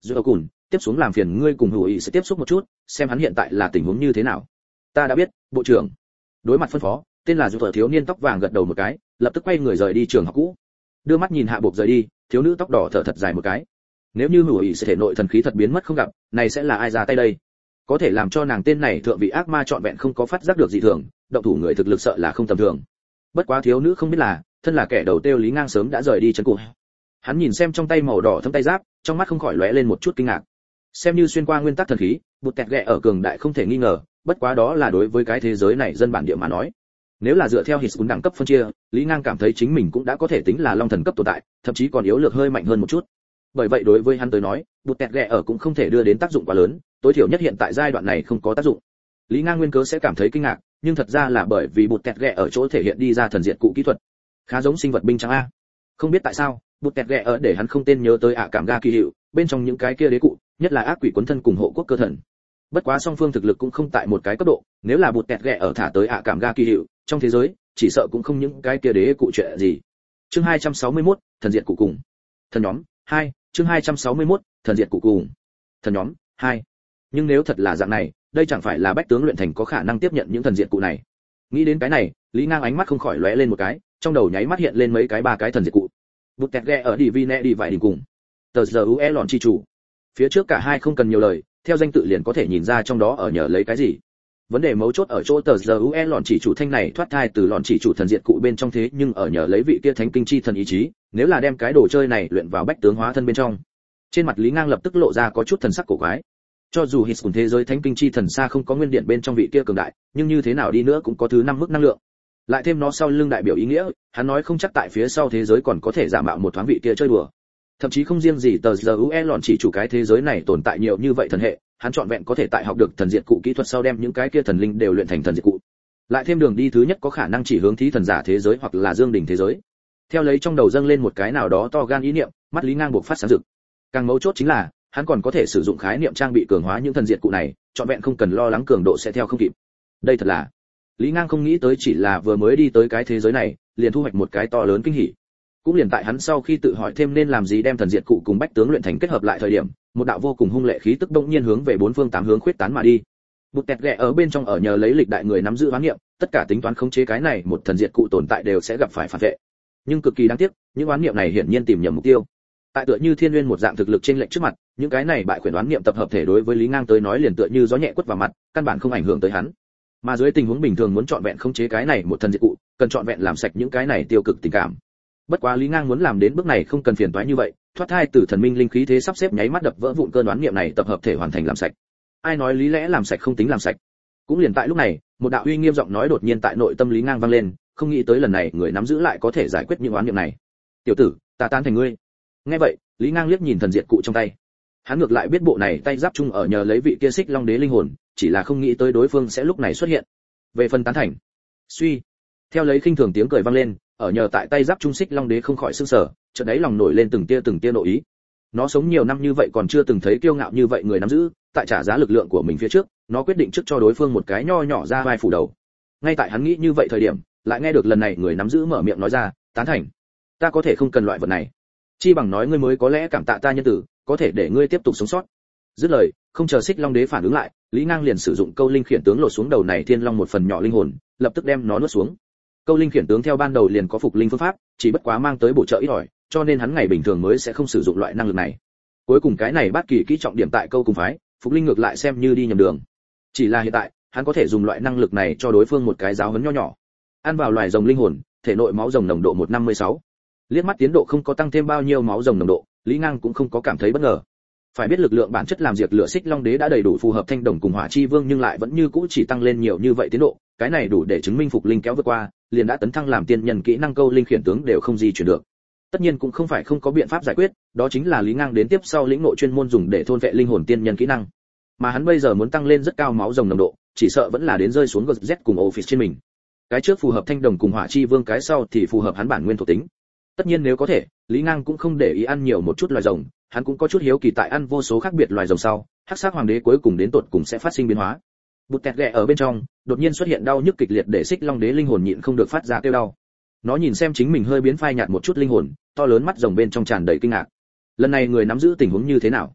Dựa Cùn, tiếp xuống làm phiền ngươi cùng Hữu Ý sẽ tiếp xúc một chút, xem hắn hiện tại là tình huống như thế nào. Ta đã biết, bộ trưởng. Đối mặt phân phó, tên là Dựa thiếu niên tóc vàng gật đầu một cái, lập tức quay người rời đi trường học cũ. Đưa mắt nhìn Hạ Bộc rời đi, thiếu nữ tóc đỏ thở thật dài một cái. Nếu như Hữu Ý sẽ thể nội thần khí thật biến mất không gặp, này sẽ là ai ra tay đây? Có thể làm cho nàng tên này thượng vị ác ma trọn vẹn không có phát giác được dị thường, động thủ người thực lực sợ là không tầm thường. Bất quá thiếu nữ không biết là, thân là kẻ đầu tiêu Lý Ngang sớm đã rời đi chân cụt. Hắn nhìn xem trong tay màu đỏ thâm tay giáp, trong mắt không khỏi lóe lên một chút kinh ngạc. Xem như xuyên qua nguyên tắc thần khí, bụt kẹt ghẹ ở cường đại không thể nghi ngờ, bất quá đó là đối với cái thế giới này dân bản địa mà nói. Nếu là dựa theo hít đẳng cấp phân chia, Lý Ngang cảm thấy chính mình cũng đã có thể tính là long thần cấp tồn tại, thậm chí còn yếu lược hơi mạnh hơn một chút. Bởi vậy đối với hắn tới nói, bụt kẹt ghẹ ở cũng không thể đưa đến tác dụng quá lớn, tối thiểu nhất hiện tại giai đoạn này không có tác dụng. Lý Ngang nguyên cớ sẽ cảm thấy kinh ngạc, nhưng thật ra là bởi vì bụt kẹt ghẹ ở chỗ thể hiện đi ra thần diệt cụ kỹ thuật, khá giống sinh vật binh trắng a. Không biết tại sao, bụt kẹt ghẹ ở để hắn không tên nhớ tới cảm ga kỳ hiệu, bên trong những cái kia đế cụ, nhất là ác quỷ quấn thân cùng hộ quốc cơ thần. Bất quá song phương thực lực cũng không tại một cái cấp độ, nếu là bụt kẹt ghẹ ở thả tới cảm ga kỳ hiệu, trong thế giới chỉ sợ cũng không những cái kia đế cụ chuyện gì. Chương 261, thần diệt cụ cùng. Thần nhóm 2, chương 261, thần diệt cụ cùng. Thần nhóm 2. Nhưng nếu thật là dạng này, đây chẳng phải là bách tướng luyện thành có khả năng tiếp nhận những thần diệt cụ này. Nghĩ đến cái này, Lý Ngang ánh mắt không khỏi lóe lên một cái, trong đầu nháy mắt hiện lên mấy cái ba cái thần diệt cụ. Bụt kẹt ghẹ ở đi vi nẹ đi vải đi cùng. Tờ giờ UE lòn chi chủ. Phía trước cả hai không cần nhiều lời, theo danh tự liền có thể nhìn ra trong đó ở nhờ lấy cái gì. Vấn đề mấu chốt ở chỗ tờ giờ UE lòn chỉ chủ thanh này thoát thai từ lòn chỉ chủ thần diệt cụ bên trong thế nhưng ở nhờ lấy vị kia thánh kinh chi thần ý chí, nếu là đem cái đồ chơi này luyện vào bách tướng hóa thân bên trong. Trên mặt Lý Ngang lập tức lộ ra có chút thần sắc cổ quái. Cho dù hít cùng thế giới thánh kinh chi thần xa không có nguyên điện bên trong vị kia cường đại, nhưng như thế nào đi nữa cũng có thứ 5 mức năng lượng. Lại thêm nó sau lưng đại biểu ý nghĩa, hắn nói không chắc tại phía sau thế giới còn có thể giả mạo một thoáng vị kia chơi đùa. Thậm chí không riêng gì tờ giờ UE lọn chỉ chủ cái thế giới này tồn tại nhiều như vậy thần hệ, hắn chọn vẹn có thể tại học được thần diệt cụ kỹ thuật sau đem những cái kia thần linh đều luyện thành thần diệt cụ. Lại thêm đường đi thứ nhất có khả năng chỉ hướng thí thần giả thế giới hoặc là dương đỉnh thế giới. Theo lấy trong đầu dâng lên một cái nào đó to gan ý niệm, mắt Lý Ngang buộc phát sáng rực. Càng mấu chốt chính là, hắn còn có thể sử dụng khái niệm trang bị cường hóa những thần diệt cụ này, chọn vẹn không cần lo lắng cường độ sẽ theo không kịp. Đây thật là, Lý Ngang không nghĩ tới chỉ là vừa mới đi tới cái thế giới này, liền thu hoạch một cái to lớn kinh hỉ. Cũng liền tại hắn sau khi tự hỏi thêm nên làm gì đem thần diệt cụ cùng bách tướng luyện thành kết hợp lại thời điểm, một đạo vô cùng hung lệ khí tức bỗng nhiên hướng về bốn phương tám hướng khuyết tán mà đi. Bụt kẹt ghẹ ở bên trong ở nhờ lấy lịch đại người nắm giữ hoán niệm, tất cả tính toán khống chế cái này một thần diệt cụ tồn tại đều sẽ gặp phải phản vệ. Nhưng cực kỳ đáng tiếc, những oán niệm này hiển nhiên tìm nhầm mục tiêu. Tại tựa như thiên nguyên một dạng thực lực trên lệnh trước mặt, những cái này bại khuyển oán niệm tập hợp thể đối với Lý Ngang tới nói liền tựa như gió nhẹ quất vào mặt, căn bản không ảnh hưởng tới hắn. Mà dưới tình huống bình thường muốn chọn vẹn khống chế cái này một thần diệt cụ, cần chọn vẹn làm sạch những cái này tiêu cực tình cảm. Bất quá Lý Ngang muốn làm đến bước này không cần phiền toái như vậy, thoát thai từ thần minh linh khí thế sắp xếp nháy mắt đập vỡ vụn cơn đoán niệm này tập hợp thể hoàn thành làm sạch. Ai nói lý lẽ làm sạch không tính làm sạch? Cũng liền tại lúc này, một đạo uy nghiêm giọng nói đột nhiên tại nội tâm Lý Ngang vang lên, không nghĩ tới lần này người nắm giữ lại có thể giải quyết những oán niệm này. Tiểu tử, ta tán thành ngươi. Nghe vậy, Lý Ngang liếc nhìn thần diệt cụ trong tay. Hắn ngược lại biết bộ này tay giáp chung ở nhờ lấy vị kia Xích Long Đế linh hồn, chỉ là không nghĩ tới đối phương sẽ lúc này xuất hiện. Về phần tán thành, suy, theo lấy khinh thường tiếng cười vang lên, ở nhờ tại tay giáp trung Xích Long Đế không khỏi sửng sở, chợt đấy lòng nổi lên từng tia nội ý. Nó sống nhiều năm như vậy còn chưa từng thấy kiêu ngạo như vậy người nắm giữ, tại trả giá lực lượng của mình phía trước, nó quyết định trước cho đối phương một cái nho nhỏ ra vai phủ đầu. Ngay tại hắn nghĩ như vậy thời điểm, lại nghe được lần này người nắm giữ mở miệng nói ra, tán thành. Ta có thể không cần loại vật này, chi bằng nói ngươi mới có lẽ cảm tạ ta nhân tử, có thể để ngươi tiếp tục sống sót. Dứt lời, không chờ Xích Long Đế phản ứng lại, Lý Ngang liền sử dụng câu linh khiển tướng lột xuống đầu này thiên long một phần nhỏ linh hồn, lập tức đem nó nuốt xuống. Câu linh khiển tướng theo ban đầu liền có phục linh phương pháp, chỉ bất quá mang tới bổ trợ ít ỏi, cho nên hắn ngày bình thường mới sẽ không sử dụng loại năng lực này. Cuối cùng cái này bát kỳ kỹ trọng điểm tại câu cùng phái, phục linh ngược lại xem như đi nhầm đường. Chỉ là hiện tại, hắn có thể dùng loại năng lực này cho đối phương một cái giáo huấn nho nhỏ. Ăn vào loài rồng linh hồn, thể nội máu rồng nồng độ 156. Liếc mắt tiến độ không có tăng thêm bao nhiêu máu rồng nồng độ, Lý Ngang cũng không có cảm thấy bất ngờ. Phải biết lực lượng bản chất làm diệt lửa Xích Long Đế đã đầy đủ phù hợp thanh đồng cùng hỏa chi vương nhưng lại vẫn như cũ chỉ tăng lên nhiều như vậy tiến độ, cái này đủ để chứng minh phục linh kéo vượt qua, liền đã tấn thăng làm tiên nhân kỹ năng câu linh khiển tướng đều không di chuyển được. Tất nhiên cũng không phải không có biện pháp giải quyết, đó chính là Lý Ngang đến tiếp sau lĩnh ngộ chuyên môn dùng để thôn vệ linh hồn tiên nhân kỹ năng. Mà hắn bây giờ muốn tăng lên rất cao máu rồng nồng độ, chỉ sợ vẫn là đến rơi xuống GZ cùng Office trên mình. Cái trước phù hợp thanh đồng cùng hỏa chi vương, cái sau thì phù hợp hắn bản nguyên thuộc tính. Tất nhiên nếu có thể, Lý Ngang cũng không để ý ăn nhiều một chút loài rồng, hắn cũng có chút hiếu kỳ tại ăn vô số khác biệt loài rồng sau, hắc sắc hoàng đế cuối cùng đến tột cùng sẽ phát sinh biến hóa. Bụt kẹt ghẹ ở bên trong, đột nhiên xuất hiện đau nhức kịch liệt để Xích Long Đế linh hồn nhịn không được phát ra kêu đau. Nó nhìn xem chính mình hơi biến phai nhạt một chút linh hồn, to lớn mắt rồng bên trong tràn đầy kinh ngạc. Lần này người nắm giữ tình huống như thế nào?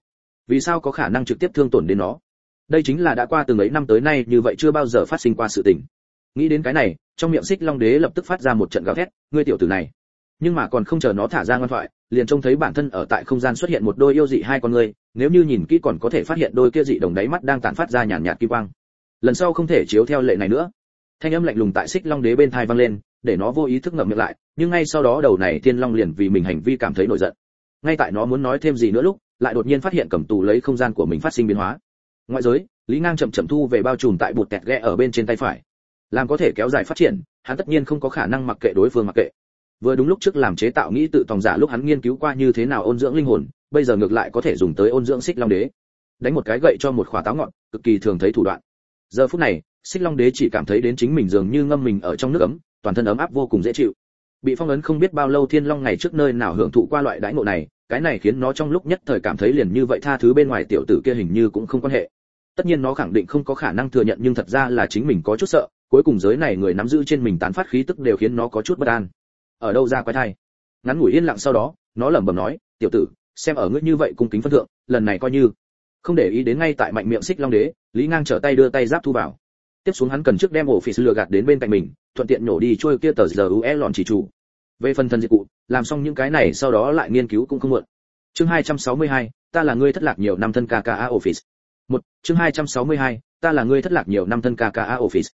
vì sao có khả năng trực tiếp thương tổn đến nó? Đây chính là đã qua từng ấy năm tới nay như vậy chưa bao giờ phát sinh qua sự tình. Nghĩ đến cái này, trong miệng Xích Long Đế lập tức phát ra một trận gào thét, ngươi tiểu tử này. Nhưng mà còn không chờ nó thả ra ngoan thoại, liền trông thấy bản thân ở tại không gian xuất hiện một đôi yêu dị hai con người, nếu như nhìn kỹ còn có thể phát hiện đôi kia dị đồng đáy mắt đang tản phát ra nhàn nhạt kim quang. Lần sau không thể chiếu theo lệ này nữa. Thanh âm lạnh lùng tại Xích Long Đế bên tai vang lên, để nó vô ý thức ngậm miệng lại, nhưng ngay sau đó đầu này Thiên Long liền vì mình hành vi cảm thấy nổi giận. Ngay tại nó muốn nói thêm gì nữa lúc, lại đột nhiên phát hiện cầm tù lấy không gian của mình phát sinh biến hóa. Ngoại giới, Lý Ngang chậm chậm thu về bao trùm tại bụt tẹt ghẹ ở bên trên tay phải. Làm có thể kéo dài phát triển, hắn tất nhiên không có khả năng mặc kệ đối phương mặc kệ. Vừa đúng lúc trước làm chế tạo nghĩ tự tòng giả lúc hắn nghiên cứu qua như thế nào ôn dưỡng linh hồn, bây giờ ngược lại có thể dùng tới ôn dưỡng Xích Long Đế. Đánh một cái gậy cho một quả táo ngọn, cực kỳ thường thấy thủ đoạn. Giờ phút này, Xích Long Đế chỉ cảm thấy đến chính mình dường như ngâm mình ở trong nước ấm, toàn thân ấm áp vô cùng dễ chịu. Bị phong ấn không biết bao lâu Thiên Long ngày trước nơi nào hưởng thụ qua loại đãi ngộ này, cái này khiến nó trong lúc nhất thời cảm thấy liền như vậy tha thứ bên ngoài tiểu tử kia hình như cũng không quan hệ. Tất nhiên nó khẳng định không có khả năng thừa nhận, nhưng thật ra là chính mình có chút sợ, cuối cùng giới này người nắm giữ trên mình tán phát khí tức đều khiến nó có chút bất an. Ở đâu ra quái thai? Ngắn ngủi yên lặng sau đó, nó lẩm bẩm nói, tiểu tử, xem ở ngươi như vậy cung kính phân thượng, lần này coi như. Không để ý đến ngay tại mạnh miệng Xích Long Đế, Lý Ngang trở tay đưa tay giáp thu vào. Tiếp xuống hắn cần trước đem ổ phỉ lừa gạt đến bên cạnh mình, thuận tiện nhổ đi trôi kia tờ giờ UE lòn chỉ chủ. Về phần thần diệt cụ, làm xong những cái này sau đó lại nghiên cứu cũng không muộn. Chương 262, ta là ngươi thất lạc nhiều năm thân KKA Office. Chương 262, ta là ngươi thất lạc nhiều năm thân KKA Office.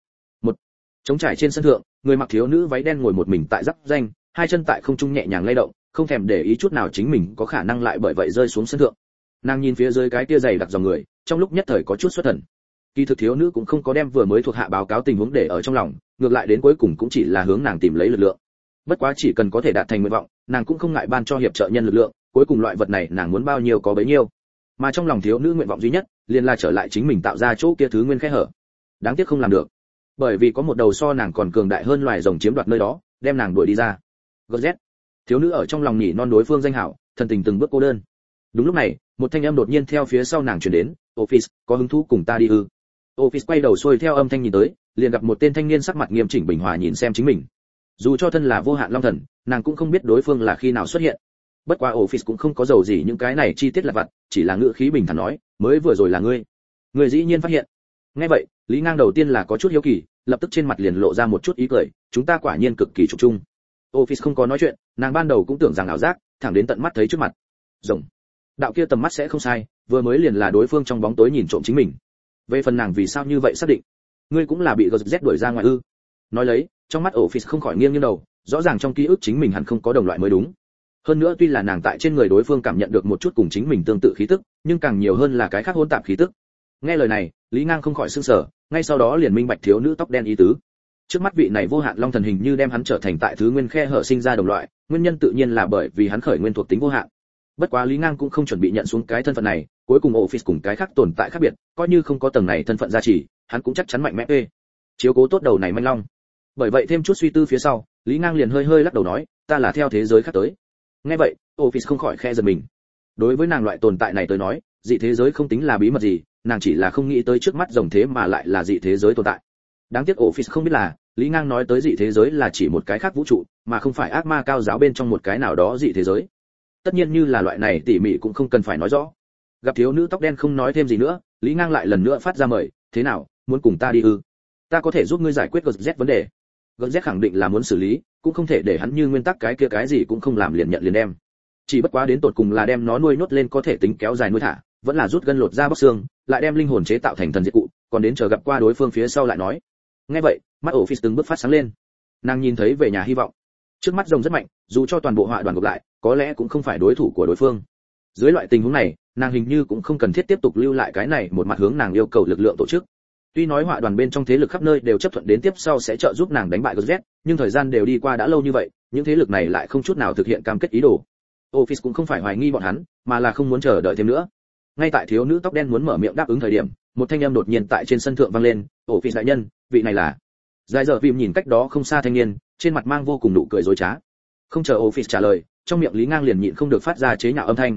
Trống trải trên sân thượng, người mặc thiếu nữ váy đen ngồi một mình tại giáp danh, hai chân tại không trung nhẹ nhàng lay động, không thèm để ý chút nào chính mình có khả năng lại bởi vậy rơi xuống sân thượng. Nàng nhìn phía dưới cái kia dày đặc dòng người, trong lúc nhất thời có chút xuất thần. Kỳ thực thiếu nữ cũng không có đem vừa mới thuộc hạ báo cáo tình huống để ở trong lòng, ngược lại đến cuối cùng cũng chỉ là hướng nàng tìm lấy lực lượng. Bất quá chỉ cần có thể đạt thành nguyện vọng, nàng cũng không ngại ban cho hiệp trợ nhân lực lượng, cuối cùng loại vật này nàng muốn bao nhiêu có bấy nhiêu. Mà trong lòng thiếu nữ nguyện vọng duy nhất, liền là trở lại chính mình tạo ra chỗ kia thứ nguyên khe hở. Đáng tiếc không làm được, bởi vì có một đầu so nàng còn cường đại hơn loài rồng chiếm đoạt nơi đó, đem nàng đuổi đi ra. GZ. Thiếu nữ ở trong lòng nhỉ non đối phương danh hảo, thần tình từng bước cô đơn. Đúng lúc này, một thanh âm đột nhiên theo phía sau nàng truyền đến, "Office, có hứng thú cùng ta đi ư?" Office quay đầu xuôi theo âm thanh nhìn tới, liền gặp một tên thanh niên sắc mặt nghiêm chỉnh bình hòa nhìn xem chính mình. Dù cho thân là vô hạn long thần, nàng cũng không biết đối phương là khi nào xuất hiện. Bất quá Office cũng không có dầu gì những cái này chi tiết lặt vặt, chỉ là ngữ khí bình thản nói, "Mới vừa rồi là ngươi." Ngươi dĩ nhiên phát hiện. Nghe vậy, Lý Ngang đầu tiên là có chút hiếu kỳ, lập tức trên mặt liền lộ ra một chút ý cười, chúng ta quả nhiên cực kỳ trùng chung. Office không có nói chuyện, nàng ban đầu cũng tưởng rằng ảo giác, thẳng đến tận mắt thấy trước mặt. Rồng. Đạo kia tầm mắt sẽ không sai, vừa mới liền là đối phương trong bóng tối nhìn trộm chính mình. Về phần nàng vì sao như vậy xác định, ngươi cũng là bị GZ đuổi ra ngoài ư? Nói lấy, trong mắt Office không khỏi nghiêng đầu, rõ ràng trong ký ức chính mình hẳn không có đồng loại mới đúng. Hơn nữa tuy là nàng tại trên người đối phương cảm nhận được một chút cùng chính mình tương tự khí tức, nhưng càng nhiều hơn là cái khác hỗn tạp khí tức. Nghe lời này, Lý Ngang không khỏi sửng sở, ngay sau đó liền minh bạch thiếu nữ tóc đen ý tứ. Trước mắt vị này vô hạn long thần hình như đem hắn trở thành tại thứ nguyên khe hở sinh ra đồng loại, nguyên nhân tự nhiên là bởi vì hắn khởi nguyên thuộc tính vô hạn. Bất quá Lý Ngang cũng không chuẩn bị nhận xuống cái thân phận này, cuối cùng Office cùng cái khác tồn tại khác biệt, coi như không có tầng này thân phận gia trì, hắn cũng chắc chắn mạnh mẽ ê. Chiếu cố tốt đầu này manh long. Bởi vậy thêm chút suy tư phía sau, Lý Ngang liền hơi hơi lắc đầu nói, ta là theo thế giới khác tới. Nghe vậy, Office không khỏi khe giật mình. Đối với nàng loại tồn tại này tới nói, dị thế giới không tính là bí mật gì, nàng chỉ là không nghĩ tới trước mắt rồng thế mà lại là dị thế giới tồn tại. Đáng tiếc Office không biết là, Lý Ngang nói tới dị thế giới là chỉ một cái khác vũ trụ, mà không phải ác ma cao giáo bên trong một cái nào đó dị thế giới. Tất nhiên như là loại này tỉ mỉ cũng không cần phải nói rõ. Gặp thiếu nữ tóc đen không nói thêm gì nữa, Lý Ngang lại lần nữa phát ra mời, thế nào, muốn cùng ta đi ư? Ta có thể giúp ngươi giải quyết GZ vấn đề. GZ khẳng định là muốn xử lý, cũng không thể để hắn như nguyên tắc cái kia cái gì cũng không làm liền nhận liền đem. Chỉ bất quá đến tột cùng là đem nó nuôi nhốt lên có thể tính kéo dài nuôi thả, vẫn là rút gân lột da bóc xương, lại đem linh hồn chế tạo thành thần diệt cụ, còn đến chờ gặp qua đối phương phía sau lại nói. Nghe vậy, mắt Office từng bước phát sáng lên. Nàng nhìn thấy về nhà hy vọng. Trước mắt rồng rất mạnh, dù cho toàn bộ họa đoàn gộp lại, có lẽ cũng không phải đối thủ của đối phương. Dưới loại tình huống này, nàng hình như cũng không cần thiết tiếp tục lưu lại cái này một mặt hướng nàng yêu cầu lực lượng tổ chức. Tuy nói họa đoàn bên trong thế lực khắp nơi đều chấp thuận đến tiếp sau sẽ trợ giúp nàng đánh bại GZ, nhưng thời gian đều đi qua đã lâu như vậy, những thế lực này lại không chút nào thực hiện cam kết ý đồ. Office cũng không phải hoài nghi bọn hắn, mà là không muốn chờ đợi thêm nữa. Ngay tại thiếu nữ tóc đen muốn mở miệng đáp ứng thời điểm, một thanh âm đột nhiên tại trên sân thượng vang lên, "Office đại nhân, vị này là..." Dài giờ Vim nhìn cách đó không xa thanh niên, trên mặt mang vô cùng nụ cười dối trá. Không chờ Office trả lời, trong miệng Lý Ngang liền nhịn không được phát ra chế nhạo âm thanh,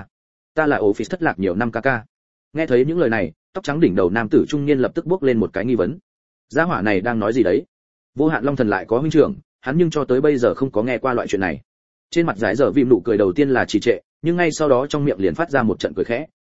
ta là Office thất lạc nhiều năm ca." Nghe thấy những lời này, tóc trắng đỉnh đầu nam tử trung niên lập tức bước lên một cái nghi vấn. Gia hỏa này đang nói gì đấy? Vô hạn long thần lại có huynh trưởng, hắn nhưng cho tới bây giờ không có nghe qua loại chuyện này. Trên mặt Giải Dở Vim nụ cười đầu tiên là trì trệ, nhưng ngay sau đó trong miệng liền phát ra một trận cười khẽ,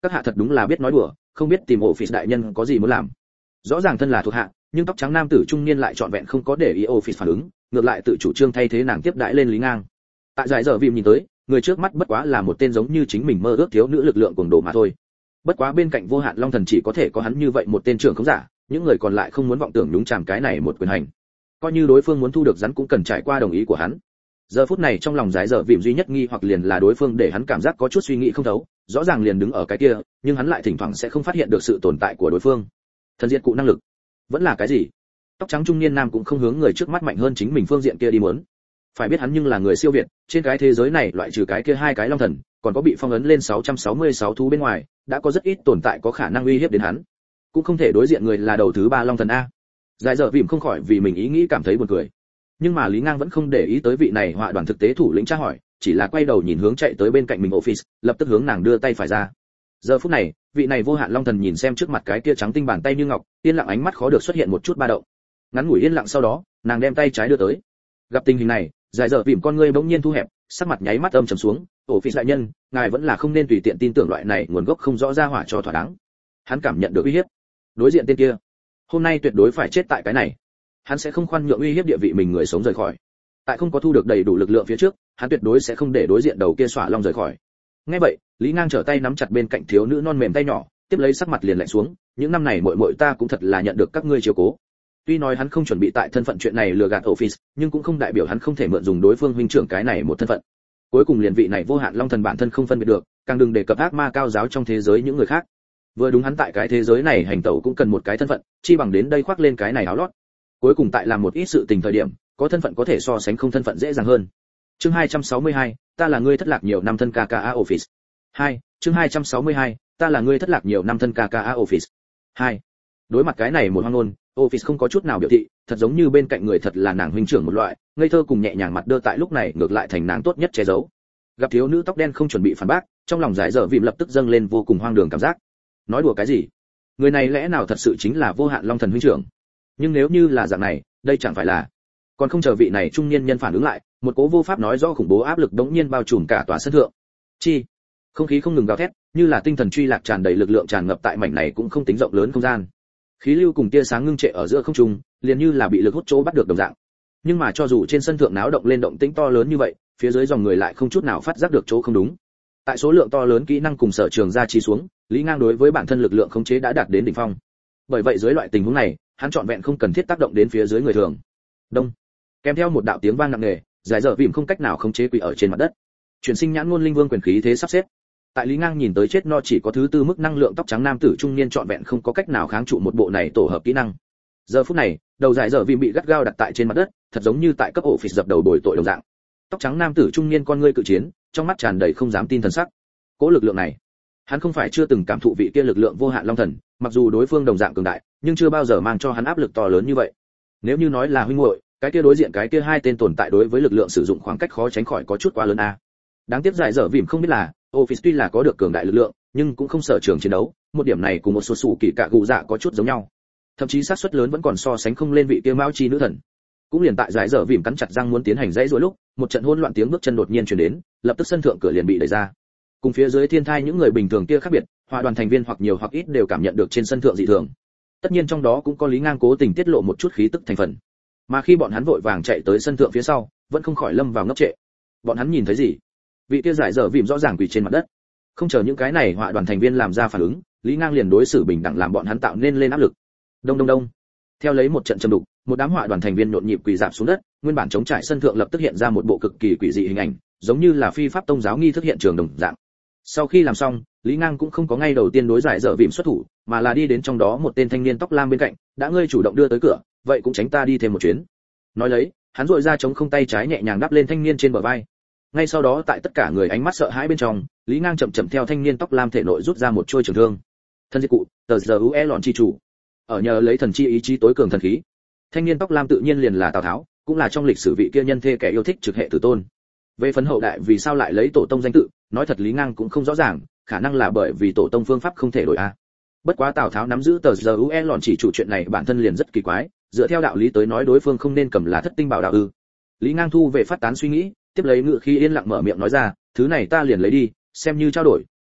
Các hạ thật đúng là biết nói đùa, không biết tìm office đại nhân có gì muốn làm. Rõ ràng thân là thuộc hạ, nhưng tóc trắng nam tử trung niên lại trọn vẹn không có để ý office phản ứng, ngược lại tự chủ trương thay thế nàng tiếp đãi lên Lý Ngang. Tại giải giờ vìm nhìn tới, người trước mắt bất quá là một tên giống như chính mình mơ ước thiếu nữ lực lượng cuồng đồ mà thôi. Bất quá bên cạnh vô hạn long thần chỉ có thể có hắn như vậy một tên trưởng không giả, những người còn lại không muốn vọng tưởng nhúng chàm cái này một quyền hành. Coi như đối phương muốn thu được rắn cũng cần trải qua đồng ý của hắn. Giờ phút này trong lòng giải dở vìm duy nhất nghi hoặc liền là đối phương để hắn cảm giác có chút suy nghĩ không thấu, rõ ràng liền đứng ở cái kia, nhưng hắn lại thỉnh thoảng sẽ không phát hiện được sự tồn tại của đối phương. Thần diệt cụ năng lực, vẫn là cái gì? Tóc trắng trung niên nam cũng không hướng người trước mắt mạnh hơn chính mình phương diện kia đi muốn. Phải biết hắn nhưng là người siêu việt, trên cái thế giới này loại trừ cái kia hai cái long thần, còn có bị phong ấn lên 666 thú bên ngoài, đã có rất ít tồn tại có khả năng uy hiếp đến hắn. Cũng không thể đối diện người là đầu thứ ba long thần a. Giải dở vìm không khỏi vì mình ý nghĩ cảm thấy buồn cười. Nhưng mà Lý Ngang vẫn không để ý tới vị này họa đoàn thực tế thủ lĩnh tra hỏi, chỉ là quay đầu nhìn hướng chạy tới bên cạnh mình office, lập tức hướng nàng đưa tay phải ra. Giờ phút này, vị này vô hạn long thần nhìn xem trước mặt cái kia trắng tinh bàn tay như ngọc, yên lặng ánh mắt khó được xuất hiện một chút ba động. Ngắn ngủi yên lặng sau đó, nàng đem tay trái đưa tới. Gặp tình hình này, giải dở vìm con ngươi bỗng nhiên thu hẹp, sắc mặt nháy mắt âm trầm xuống, office đại nhân, ngài vẫn là không nên tùy tiện tin tưởng loại này nguồn gốc không rõ ra hỏa cho thỏa đáng. Hắn cảm nhận được uy hiếp. Đối diện tên kia, hôm nay tuyệt đối phải chết tại cái này. Hắn sẽ không khoan nhượng uy hiếp địa vị mình người sống rời khỏi. Tại không có thu được đầy đủ lực lượng phía trước, hắn tuyệt đối sẽ không để đối diện đầu kia xỏa long rời khỏi. Nghe vậy, Lý Ngang trở tay nắm chặt bên cạnh thiếu nữ non mềm tay nhỏ, tiếp lấy sắc mặt liền lạnh xuống, những năm này muội muội ta cũng thật là nhận được các ngươi chiếu cố. Tuy nói hắn không chuẩn bị tại thân phận chuyện này lừa gạt office, nhưng cũng không đại biểu hắn không thể mượn dùng đối phương huynh trưởng cái này một thân phận. Cuối cùng liền vị này vô hạn long thần bản thân không phân biệt được, càng đừng đề cập ác ma cao giáo trong thế giới những người khác. Vừa đúng hắn tại cái thế giới này hành tẩu cũng cần một cái thân phận, chi bằng đến đây khoác lên cái này áo lót. Cuối cùng tại làm một ít sự tình thời điểm, có thân phận có thể so sánh không thân phận dễ dàng hơn. Chương 262, ta là ngươi thất lạc nhiều năm thân KKA office. 2, chương 262, ta là ngươi thất lạc nhiều năm thân KKA office. 2. Đối mặt cái này một hoang ngôn, office không có chút nào biểu thị, thật giống như bên cạnh người thật là nàng huynh trưởng một loại, ngây thơ cùng nhẹ nhàng mặt đơ tại lúc này ngược lại thành nàng tốt nhất che giấu. Gặp thiếu nữ tóc đen không chuẩn bị phản bác, trong lòng giải dở vìm lập tức dâng lên vô cùng hoang đường cảm giác. Nói đùa cái gì? Người này lẽ nào thật sự chính là vô hạn long thần huynh trưởng? Nhưng nếu như là dạng này, đây chẳng phải là... Còn không chờ vị này trung niên nhân phản ứng lại, một cố vô pháp nói rõ khủng bố áp lực đống nhiên bao trùm cả tòa sân thượng. Chi, không khí không ngừng gào thét, như là tinh thần truy lạc tràn đầy lực lượng tràn ngập tại mảnh này cũng không tính rộng lớn không gian. Khí lưu cùng tia sáng ngưng trệ ở giữa không trung, liền như là bị lực hút chỗ bắt được đồng dạng. Nhưng mà cho dù trên sân thượng náo động lên động tĩnh to lớn như vậy, phía dưới dòng người lại không chút nào phát giác được chỗ không đúng. Tại số lượng to lớn kỹ năng cùng sở trường ra chi xuống, Lý Ngang đối với bản thân lực lượng khống chế đã đạt đến đỉnh phong. Bởi vậy dưới loại tình huống này, hắn trọn vẹn không cần thiết tác động đến phía dưới người thường. Đông, kèm theo một đạo tiếng vang nặng nề, giải dở vìm không cách nào khống chế quỳ ở trên mặt đất. Chuyển sinh nhãn ngôn linh vương quyền khí thế sắp xếp. Tại Lý Ngang nhìn tới chết no chỉ có thứ tư mức năng lượng tóc trắng nam tử trung niên trọn vẹn không có cách nào kháng trụ một bộ này tổ hợp kỹ năng. Giờ phút này, đầu giải dở vìm bị gắt gao đặt tại trên mặt đất, thật giống như tại cấp ổ phịch dập đầu bồi tội đồng dạng. Tóc trắng nam tử trung niên con ngươi cự chiến, trong mắt tràn đầy không dám tin thần sắc. Cố lực lượng này, hắn không phải chưa từng cảm thụ vị kia lực lượng vô hạn long thần, mặc dù đối phương đồng dạng cường đại, nhưng chưa bao giờ mang cho hắn áp lực to lớn như vậy. Nếu như nói là huynh muội, cái kia đối diện cái kia hai tên tồn tại đối với lực lượng sử dụng khoảng cách khó tránh khỏi có chút quá lớn a. Đáng tiếc giải dở vìm không biết là, office tuy là có được cường đại lực lượng, nhưng cũng không sở trường chiến đấu, một điểm này cùng một số sủ kỳ cạ gù dạ có chút giống nhau. Thậm chí xác suất lớn vẫn còn so sánh không lên vị kia mao chi nữ thần. Cũng liền tại giải dở vìm cắn chặt răng muốn tiến hành dãy rồi lúc, một trận hỗn loạn tiếng bước chân đột nhiên truyền đến, lập tức sân thượng cửa liền bị đẩy ra. Cùng phía dưới thiên thai những người bình thường kia khác biệt, hòa đoàn thành viên hoặc nhiều hoặc ít đều cảm nhận được trên sân thượng dị thường. Tất nhiên trong đó cũng có Lý Ngang cố tình tiết lộ một chút khí tức thành phần. Mà khi bọn hắn vội vàng chạy tới sân thượng phía sau, vẫn không khỏi lâm vào ngốc trệ. Bọn hắn nhìn thấy gì? Vị kia giải dở vìm rõ ràng quỳ trên mặt đất. Không chờ những cái này hòa đoàn thành viên làm ra phản ứng, Lý Ngang liền đối xử bình đẳng làm bọn hắn tạo nên lên áp lực. Đông đông đông. Theo lấy một trận trầm đục, một đám họa đoàn thành viên nhộn nhịp quỳ rạp xuống đất, nguyên bản chống trải sân thượng lập tức hiện ra một bộ cực kỳ quỷ dị hình ảnh, giống như là phi pháp tông giáo nghi thức hiện trường đồng dạng. Sau khi làm xong, Lý Ngang cũng không có ngay đầu tiên đối giải dở vìm xuất thủ, mà là đi đến trong đó một tên thanh niên tóc lam bên cạnh, đã ngươi chủ động đưa tới cửa, vậy cũng tránh ta đi thêm một chuyến. Nói lấy, hắn duỗi ra chống không tay trái nhẹ nhàng đắp lên thanh niên trên bờ vai. Ngay sau đó tại tất cả người ánh mắt sợ hãi bên trong, Lý Ngang chậm chậm theo thanh niên tóc lam thể nội rút ra một chuôi trường thương. Thân diệt cụ, tờ giờ UE lọn chi chủ. Ở nhờ lấy thần chi ý chí tối cường thần khí. Thanh niên tóc lam tự nhiên liền là Tào Tháo, cũng là trong lịch sử vị kia nhân thê kẻ yêu thích trực hệ tử tôn. Về phần hậu đại vì sao lại lấy tổ tông danh tự, nói thật Lý Ngang cũng không rõ ràng, khả năng là bởi vì tổ tông phương pháp không thể đổi a. Bất quá Tào Tháo nắm giữ tờ giờ UE lọn chỉ chủ chuyện này bản thân liền rất kỳ quái, dựa theo đạo lý tới nói đối phương không nên cầm là thất tinh bảo đạo ư. Lý Ngang thu về phát tán suy nghĩ, tiếp lấy ngự khí yên lặng mở miệng nói ra, thứ này ta liền lấy đi, xem như trao đổi,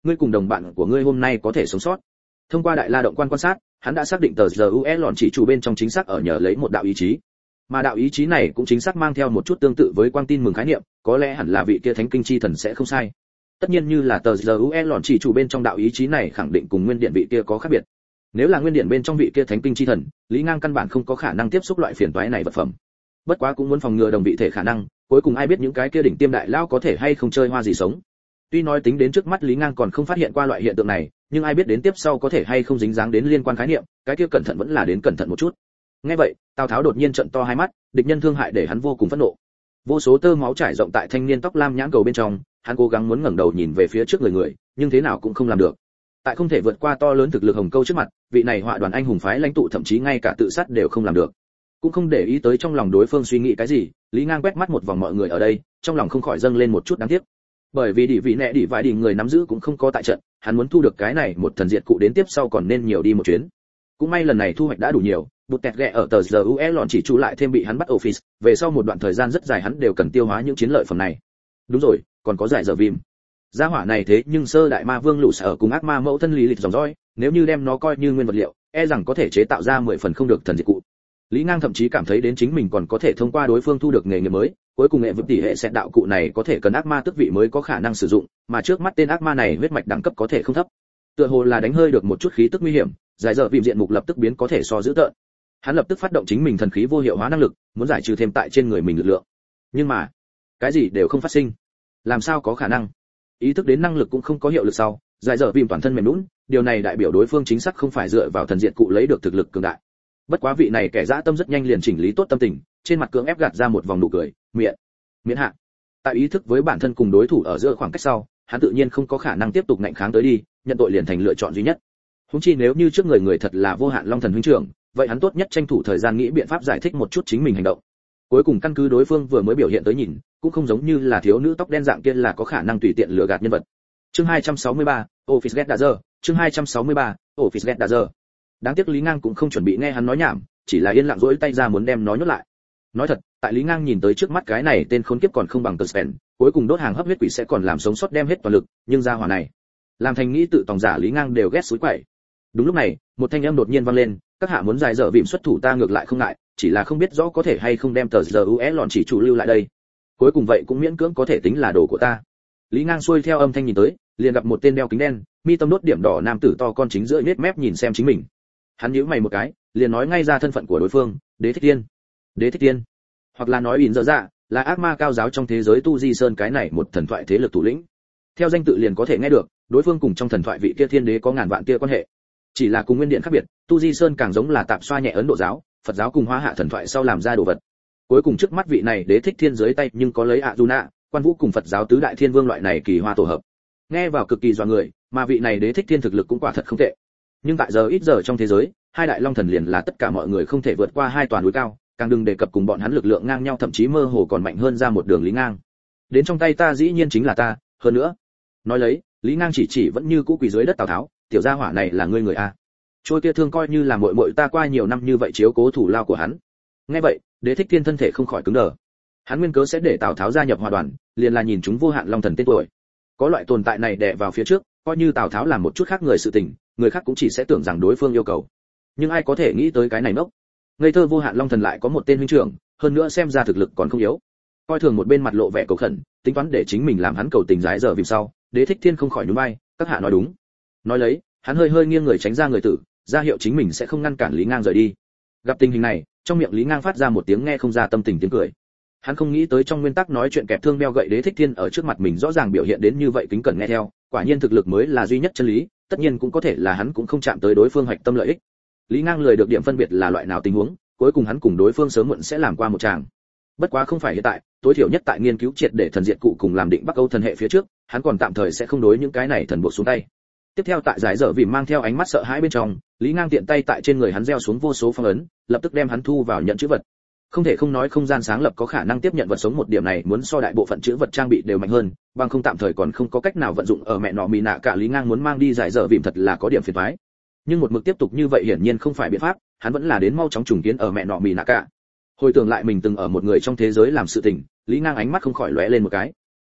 ngươi cùng đồng bạn của ngươi hôm nay có thể sống sót. Thông qua đại la động quan quan sát, hắn đã xác định tờ GUE lọn chỉ chủ bên trong chính xác ở nhờ lấy một đạo ý chí. Mà đạo ý chí này cũng chính xác mang theo một chút tương tự với quang tin mừng khái niệm, có lẽ hẳn là vị kia thánh kinh chi thần sẽ không sai. Tất nhiên như là tờ GUE lọn chỉ chủ bên trong đạo ý chí này khẳng định cùng nguyên điện vị kia có khác biệt. Nếu là nguyên điện bên trong vị kia thánh kinh chi thần, Lý Ngang căn bản không có khả năng tiếp xúc loại phiền toái này vật phẩm. Bất quá cũng muốn phòng ngừa đồng vị thể khả năng, cuối cùng ai biết những cái kia đỉnh tiêm đại lao có thể hay không chơi hoa gì sống. Tuy nói tính đến trước mắt Lý Ngang còn không phát hiện qua loại hiện tượng này, nhưng ai biết đến tiếp sau có thể hay không dính dáng đến liên quan khái niệm, cái kia cẩn thận vẫn là đến cẩn thận một chút. Nghe vậy, Tào Tháo đột nhiên trợn to hai mắt, địch nhân thương hại để hắn vô cùng phẫn nộ. Vô số tơ máu trải rộng tại thanh niên tóc lam nhãn cầu bên trong, hắn cố gắng muốn ngẩng đầu nhìn về phía trước người, nhưng thế nào cũng không làm được. Tại không thể vượt qua to lớn thực lực Hồng Câu trước mặt, vị này họa đoàn anh hùng phái lãnh tụ thậm chí ngay cả tự sát đều không làm được. Cũng không để ý tới trong lòng đối phương suy nghĩ cái gì, Lý Ngang quét mắt một vòng mọi người ở đây, trong lòng không khỏi dâng lên một chút đáng tiếc. Bởi vì vị nệ đỉ vài đỉ người nắm giữ cũng không có tại trận, hắn muốn thu được cái này một thần diệt cụ đến tiếp sau còn nên nhiều đi một chuyến. Cũng may lần này thu hoạch đã đủ nhiều, bụt tẹt ghẹ ở tờ GUE lọn chỉ chú lại thêm bị hắn bắt office, về sau một đoạn thời gian rất dài hắn đều cần tiêu hóa những chiến lợi phẩm này. Đúng rồi, còn có giải dở vim. Gia hỏa này thế nhưng sơ đại ma vương lũ sở cùng ác ma mẫu thân lý lịch dòng dõi, nếu như đem nó coi như nguyên vật liệu, e rằng có thể chế tạo ra 10 phần không được thần diệt cụ. Lý Ngang thậm chí cảm thấy đến chính mình còn có thể thông qua đối phương thu được nghề nghiệp mới, cuối cùng nghệ vực tỷ hệ xét đạo cụ này có thể cần ác ma tước vị mới có khả năng sử dụng, mà trước mắt tên ác ma này huyết mạch đẳng cấp có thể không thấp. Tựa hồ là đánh hơi được một chút khí tức nguy hiểm, giải dở vim diện mục lập tức biến có thể so dữ tợn. Hắn lập tức phát động chính mình thần khí vô hiệu hóa năng lực, muốn giải trừ thêm tại trên người mình lực lượng. Nhưng mà, cái gì đều không phát sinh. Làm sao có khả năng? Ý thức đến năng lực cũng không có hiệu lực sau, giải dở vim toàn thân mềm nhũn, điều này đại biểu đối phương chính xác không phải dựa vào thần diện cụ lấy được thực lực cường đại. Bất quá vị này kẻ dã tâm rất nhanh liền chỉnh lý tốt tâm tình, trên mặt cưỡng ép gạt ra một vòng nụ cười, miễn hạ. Tại ý thức với bản thân cùng đối thủ ở giữa khoảng cách sau, hắn tự nhiên không có khả năng tiếp tục ngạnh kháng tới đi, nhận tội liền thành lựa chọn duy nhất. Huống chi nếu như trước người thật là vô hạn long thần huynh trưởng, vậy hắn tốt nhất tranh thủ thời gian nghĩ biện pháp giải thích một chút chính mình hành động. Cuối cùng căn cứ đối phương vừa mới biểu hiện tới nhìn, cũng không giống như là thiếu nữ tóc đen dạng kia là có khả năng tùy tiện lừa gạt nhân vật. Chương 263, Office Get Dazer, chương 263, Office Get Dazer. Đáng tiếc Lý Ngang cũng không chuẩn bị nghe hắn nói nhảm, chỉ là yên lặng duỗi tay ra muốn đem nó nhốt lại. Nói thật, tại Lý Ngang nhìn tới trước mắt cái này tên khốn kiếp còn không bằng Tờ Spen, cuối cùng đốt hàng hấp huyết quỷ sẽ còn làm sống sót đem hết toàn lực, nhưng ra hỏa này, làm thành nghĩ tự tòng giả Lý Ngang đều ghét suối quậy. Đúng lúc này, một thanh âm đột nhiên vang lên, các hạ muốn giải dở vịm xuất thủ ta ngược lại không ngại, chỉ là không biết rõ có thể hay không đem tờ GUE lọn chỉ chủ lưu lại đây. Cuối cùng vậy cũng miễn cưỡng có thể tính là đồ của ta. Lý Ngang xuôi theo âm thanh nhìn tới, liền gặp một tên đeo kính đen, mi tâm đốt điểm đỏ nam tử to con chính giữa nết mép nhìn xem chính mình. Hắn nhíu mày một cái, liền nói ngay ra thân phận của đối phương, Đế Thích Tiên. Đế Thích Tiên, hoặc là nói ỉn dở dạ, là ác ma cao giáo trong thế giới Tu Di Sơn cái này một thần thoại thế lực thủ lĩnh. Theo danh tự liền có thể nghe được, đối phương cùng trong thần thoại vị kia thiên đế có ngàn vạn kia quan hệ. Chỉ là cùng nguyên điện khác biệt, Tu Di Sơn càng giống là tạp xoa nhẹ Ấn Độ giáo, Phật giáo cùng Hoa Hạ thần thoại sau làm ra đồ vật. Cuối cùng trước mắt vị này Đế Thích Thiên dưới tay nhưng có lấy Arjuna, Quan Vũ cùng Phật giáo tứ đại thiên vương loại này kỳ hoa tổ hợp. Nghe vào cực kỳ dọa người, mà vị này Đế Thích Thiên thực lực cũng quả thật không tệ. Nhưng tại giờ ít giờ trong thế giới, hai đại long thần liền là tất cả mọi người không thể vượt qua hai toàn núi cao, càng đừng đề cập cùng bọn hắn lực lượng ngang nhau, thậm chí mơ hồ còn mạnh hơn ra một đường Lý Ngang. Đến trong tay ta dĩ nhiên chính là ta, hơn nữa. Nói lấy, Lý Ngang chỉ vẫn như cũ quỳ dưới đất Tào Tháo, tiểu gia hỏa này là ngươi người a. Trôi kia thương coi như là muội muội ta qua nhiều năm như vậy chiếu cố thủ lao của hắn. Nghe vậy, Đế Thích Thiên thân thể không khỏi cứng đờ. Hắn nguyên cớ sẽ để Tào Tháo gia nhập hòa đoàn, liền là nhìn chúng vô hạn long thần tên tuổi. Có loại tồn tại này đè vào phía trước, coi như Tào Tháo làm một chút khác người sự tình, người khác cũng chỉ sẽ tưởng rằng đối phương yêu cầu. Nhưng ai có thể nghĩ tới cái này nốc. Ngây thơ vô hạn long thần lại có một tên huynh trưởng, hơn nữa xem ra thực lực còn không yếu. Coi thường một bên mặt lộ vẻ cầu khẩn, tính toán để chính mình làm hắn cầu tình giải giờ vì sau, Đế Thích Thiên không khỏi nhún vai, các hạ nói đúng. Nói lấy, hắn hơi nghiêng người tránh ra người tử, ra hiệu chính mình sẽ không ngăn cản Lý Ngang rời đi. Gặp tình hình này, trong miệng Lý Ngang phát ra một tiếng nghe không ra tâm tình tiếng cười. Hắn không nghĩ tới trong nguyên tắc nói chuyện kẹp thương đeo gậy Đế Thích Thiên ở trước mặt mình rõ ràng biểu hiện đến như vậy kính cẩn nghe theo, quả nhiên thực lực mới là duy nhất chân lý, tất nhiên cũng có thể là hắn cũng không chạm tới đối phương hạch tâm lợi ích. Lý Ngang lười được điểm phân biệt là loại nào tình huống, cuối cùng hắn cùng đối phương sớm muộn sẽ làm qua một tràng. Bất quá không phải hiện tại, tối thiểu nhất tại nghiên cứu triệt để thần diệt cụ cùng làm định Bắc Âu thần hệ phía trước, hắn còn tạm thời sẽ không đối những cái này thần buộc xuống tay. Tiếp theo tại giải dở vì mang theo ánh mắt sợ hãi bên trong, Lý Ngang tiện tay tại trên người hắn gieo xuống vô số phong ấn, lập tức đem hắn thu vào nhận chữ vật. Không thể không nói không gian sáng lập có khả năng tiếp nhận vật sống một điểm này muốn so đại bộ phận chữ vật trang bị đều mạnh hơn, bằng không tạm thời còn không có cách nào vận dụng ở mẹ nọ mì nạ cả. Lý Ngang muốn mang đi giải dở vịm thật là có điểm phiền toái. Nhưng một mực tiếp tục như vậy hiển nhiên không phải biện pháp, hắn vẫn là đến mau chóng trùng kiến ở mẹ nọ mì nạ cả. Hồi tưởng lại mình từng ở một người trong thế giới làm sự tình, Lý Ngang ánh mắt không khỏi lóe lên một cái.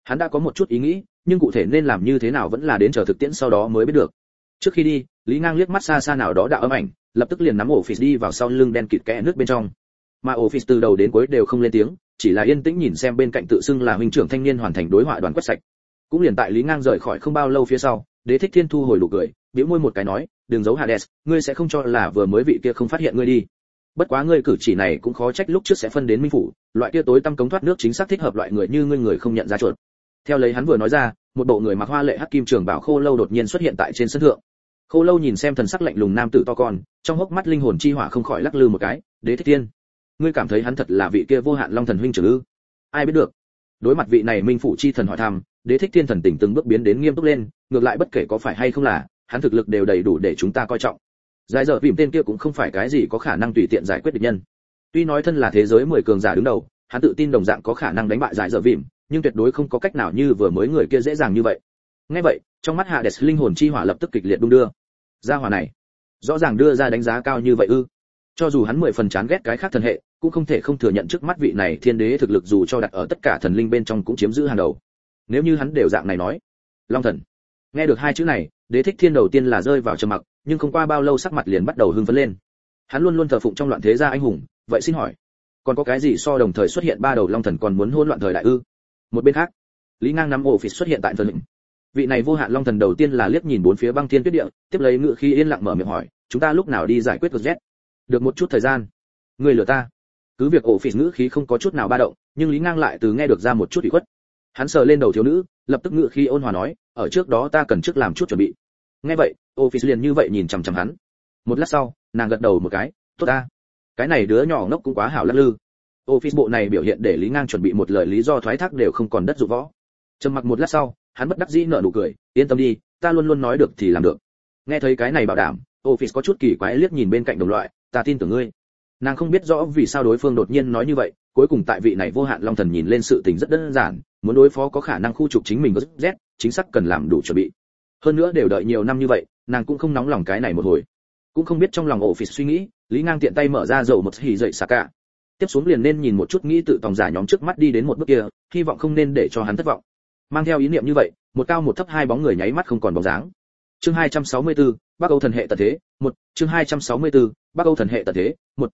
Hắn đã có một chút ý nghĩ, nhưng cụ thể nên làm như thế nào vẫn là đến chờ thực tiễn sau đó mới biết được. Trước khi đi, Lý Ngang liếc mắt xa xa nào đó đạo âm ảnh, lập tức liền nắm Office đi vào sau lưng đen kịt kẽ nước bên trong. Mà Office từ đầu đến cuối đều không lên tiếng, chỉ là yên tĩnh nhìn xem bên cạnh tự xưng là huynh trưởng thanh niên hoàn thành đối họa đoàn quét sạch. Cũng liền tại Lý Ngang rời khỏi không bao lâu phía sau, Đế Thích Thiên thu hồi nụ cười, bĩu môi một cái nói, đừng giấu Hades, ngươi sẽ không cho là vừa mới vị kia không phát hiện ngươi đi. Bất quá ngươi cử chỉ này cũng khó trách lúc trước sẽ phân đến minh phủ, loại kia tối tăm cống thoát nước chính xác thích hợp loại người như ngươi người không nhận ra chuột. Theo lấy hắn vừa nói ra, một bộ người mặc hoa lệ hắc kim trường bảo Khô Lâu đột nhiên xuất hiện tại trên sân thượng. Khô Lâu nhìn xem thần sắc lạnh lùng nam tử to con, trong hốc mắt linh hồn chi hỏa không khỏi lắc lư một cái, Đế Thích Thiên, ngươi cảm thấy hắn thật là vị kia vô hạn long thần huynh trưởng ư? Ai biết được. Đối mặt vị này minh phủ chi thần hỏi thăm, Đế Thích Thiên thần tình từng bước biến đến nghiêm túc lên, ngược lại bất kể có phải hay không là, hắn thực lực đều đầy đủ để chúng ta coi trọng. Giải dở vỉm tên kia cũng không phải cái gì có khả năng tùy tiện giải quyết địch nhân. Tuy nói thân là thế giới 10 cường giả đứng đầu, hắn tự tin đồng dạng có khả năng đánh bại giải dở vỉm, nhưng tuyệt đối không có cách nào như vừa mới người kia dễ dàng như vậy. Nghe vậy, trong mắt Hades linh hồn chi hỏa lập tức kịch liệt đung đưa. Gia hỏa này, rõ ràng đưa ra đánh giá cao như vậy ư? Cho dù hắn 10 phần chán ghét cái khác thần hệ, cũng không thể không thừa nhận trước mắt vị này thiên đế thực lực dù cho đặt ở tất cả thần linh bên trong cũng chiếm giữ hàng đầu. Nếu như hắn đều dạng này nói, Long thần. Nghe được hai chữ này, Đế Thích Thiên đầu tiên là rơi vào trầm mặc, nhưng không qua bao lâu sắc mặt liền bắt đầu hưng phấn lên. Hắn luôn luôn thờ phụng trong loạn thế gia anh hùng, vậy xin hỏi, còn có cái gì so đồng thời xuất hiện ba đầu long thần còn muốn hỗn loạn thời đại ư? Một bên khác, Lý Ngang nắm Office xuất hiện tại thần lĩnh. Vị này vô hạn long thần đầu tiên là liếc nhìn bốn phía băng thiên tuyết địa, tiếp lấy ngự khí yên lặng mở miệng hỏi, chúng ta lúc nào đi giải quyết Z? Được một chút thời gian. Ngươi lừa ta. Cứ việc Office ngữ khí không có chút nào ba động, nhưng Lý Ngang lại từ nghe được ra một chút ủy khuất. Hắn sờ lên đầu thiếu nữ, lập tức ngự khí ôn hòa nói, ở trước đó ta cần trước làm chút chuẩn bị. Nghe vậy, Office liền như vậy nhìn chằm chằm hắn. Một lát sau, nàng gật đầu một cái, tốt ta. Cái này đứa nhỏ ngốc cũng quá hảo lắc lư. Office bộ này biểu hiện để Lý Ngang chuẩn bị một lời lý do thoái thác đều không còn đất dụng võ. Trầm mặc một lát sau, hắn bất đắc dĩ nở nụ cười, yên tâm đi, ta luôn luôn nói được thì làm được. Nghe thấy cái này bảo đảm, Office có chút kỳ quái liếc nhìn bên cạnh đồng loại, ta tin tưởng ngươi. Nàng không biết rõ vì sao đối phương đột nhiên nói như vậy, cuối cùng tại vị này vô hạn long thần nhìn lên sự tình rất đơn giản, muốn đối phó có khả năng khu trục chính mình với Z, chính xác cần làm đủ chuẩn bị. Hơn nữa đều đợi nhiều năm như vậy, nàng cũng không nóng lòng cái này một hồi. Cũng không biết trong lòng Office suy nghĩ, Lý Ngang tiện tay mở ra dầu một hỉ dậy xà cả. Tiếp xuống liền nên nhìn một chút nghĩ tự tòng giả nhóm trước mắt đi đến một bước kia, hy vọng không nên để cho hắn thất vọng. Mang theo ý niệm như vậy, một cao một thấp hai bóng người nháy mắt không còn bóng dáng. Chương 264, Bắc Âu thần hệ tận thế, 1, chương 264, Bắc Âu thần hệ tận thế, 1.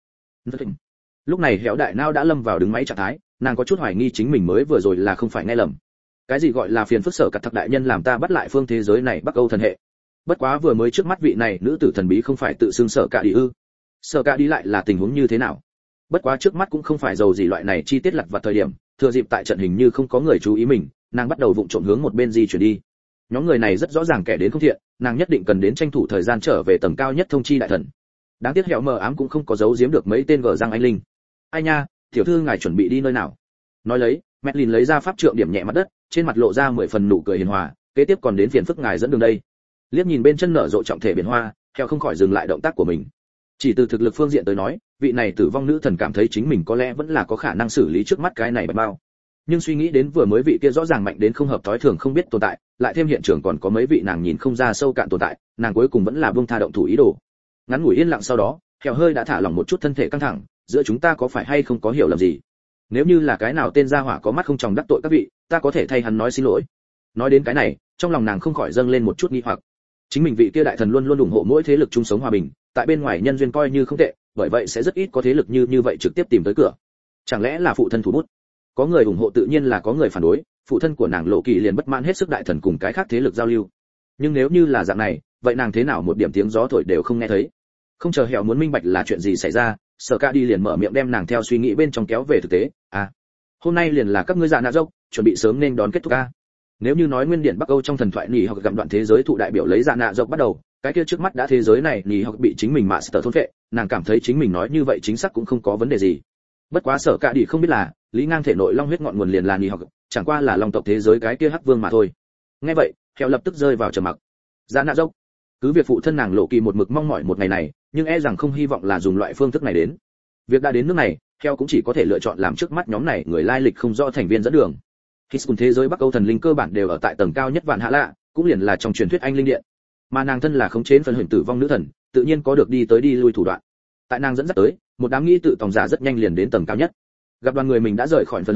Lúc này Héo Đại Nao đã lâm vào đứng máy trạng thái, nàng có chút hoài nghi chính mình mới vừa rồi là không phải nghe lầm. Cái gì gọi là phiền phức sở cật thật đại nhân làm ta bắt lại phương thế giới này Bắc Âu thần hệ. Bất quá vừa mới trước mắt vị này nữ tử thần bí không phải tự xưng Sở Cả Đi ư? Sở Cả Đi lại là tình huống như thế nào? Bất quá trước mắt cũng không phải giàu gì loại này chi tiết lặt vặt thời điểm, thừa dịp tại trận hình như không có người chú ý mình, nàng bắt đầu vụng trộm hướng một bên di chuyển đi. Nhóm người này rất rõ ràng kẻ đến không thiện, nàng nhất định cần đến tranh thủ thời gian trở về tầng cao nhất thông chi đại thần. Đáng tiếc Hẻo mờ ám cũng không có giấu giếm được mấy tên gở răng anh linh. Ai nha, tiểu thư ngài chuẩn bị đi nơi nào? Nói lấy, Medlin lấy ra pháp trượng điểm nhẹ mặt đất, trên mặt lộ ra 10 phần nụ cười hiền hòa, kế tiếp còn đến phiền phức ngài dẫn đường đây. Liếc nhìn bên chân nở rộ trọng thể biển hoa, Hẻo không khỏi dừng lại động tác của mình. Chỉ từ thực lực phương diện tới nói, vị này tử vong nữ thần cảm thấy chính mình có lẽ vẫn là có khả năng xử lý trước mắt cái này bạch bao. Nhưng suy nghĩ đến vừa mới vị kia rõ ràng mạnh đến không hợp thói thường không biết tồn tại, lại thêm hiện trường còn có mấy vị nàng nhìn không ra sâu cạn tồn tại, nàng cuối cùng vẫn là buông tha động thủ ý đồ. Ngắn ngủi yên lặng sau đó, Hẻo hơi đã thả lỏng một chút thân thể căng thẳng, giữa chúng ta có phải hay không có hiểu lầm gì? Nếu như là cái nào tên gia hỏa có mắt không tròng đắc tội các vị, ta có thể thay hắn nói xin lỗi. Nói đến cái này, trong lòng nàng không khỏi dâng lên một chút nghi hoặc. Chính mình vị kia đại thần luôn luôn ủng hộ mỗi thế lực chung sống hòa bình, tại bên ngoài nhân duyên coi như không tệ, bởi vậy sẽ rất ít có thế lực như vậy trực tiếp tìm tới cửa. Chẳng lẽ là phụ thân thủ bút? Có người ủng hộ tự nhiên là có người phản đối, phụ thân của nàng Lộ Kỳ liền bất mãn hết sức đại thần cùng cái khác thế lực giao lưu. Nhưng nếu như là dạng này, vậy nàng thế nào một điểm tiếng gió thổi đều không nghe thấy. Không chờ Hẻo muốn minh bạch là chuyện gì xảy ra, Sở Ca đi liền mở miệng đem nàng theo suy nghĩ bên trong kéo về thực tế. Hôm nay liền là các ngươi dạ nạ dốc, chuẩn bị sớm nên đón kết thúc a. Nếu như nói nguyên điện Bắc Âu trong thần thoại nỉ hoặc gặp đoạn thế giới thụ đại biểu lấy dạ nạ dốc bắt đầu, cái kia trước mắt đã thế giới này nỉ hoặc bị chính mình master thôn phệ, nàng cảm thấy chính mình nói như vậy chính xác cũng không có vấn đề gì. Bất quá Sở Ca đi không biết là, Lý Ngang thể nội long huyết ngọn nguồn liền là nỉ hoặc, chẳng qua là long tộc thế giới cái kia hắc vương mà thôi. Nghe vậy, Hẻo lập tức rơi vào trầm mặc. Dạ nạ dốc. Cứ việc phụ thân nàng Lộ Kỳ một mực mong mỏi một ngày này, nhưng e rằng không hy vọng là dùng loại phương thức này đến. Việc đã đến nước này, Hẻo cũng chỉ có thể lựa chọn làm trước mắt nhóm này người lai lịch không rõ thành viên dẫn đường. Khi cùng thế giới Bắc Âu thần linh cơ bản đều ở tại tầng cao nhất Vạn Hạ Lạ, cũng liền là trong truyền thuyết anh linh điện. Mà nàng thân là khống chế phần huyền tử vong nữ thần, tự nhiên có được đi tới đi lui thủ đoạn. Tại nàng dẫn dắt tới, một đám nghĩ tự tòng giả rất nhanh liền đến tầng cao nhất. Gặp đoàn người mình đã rời khỏi phần huyền,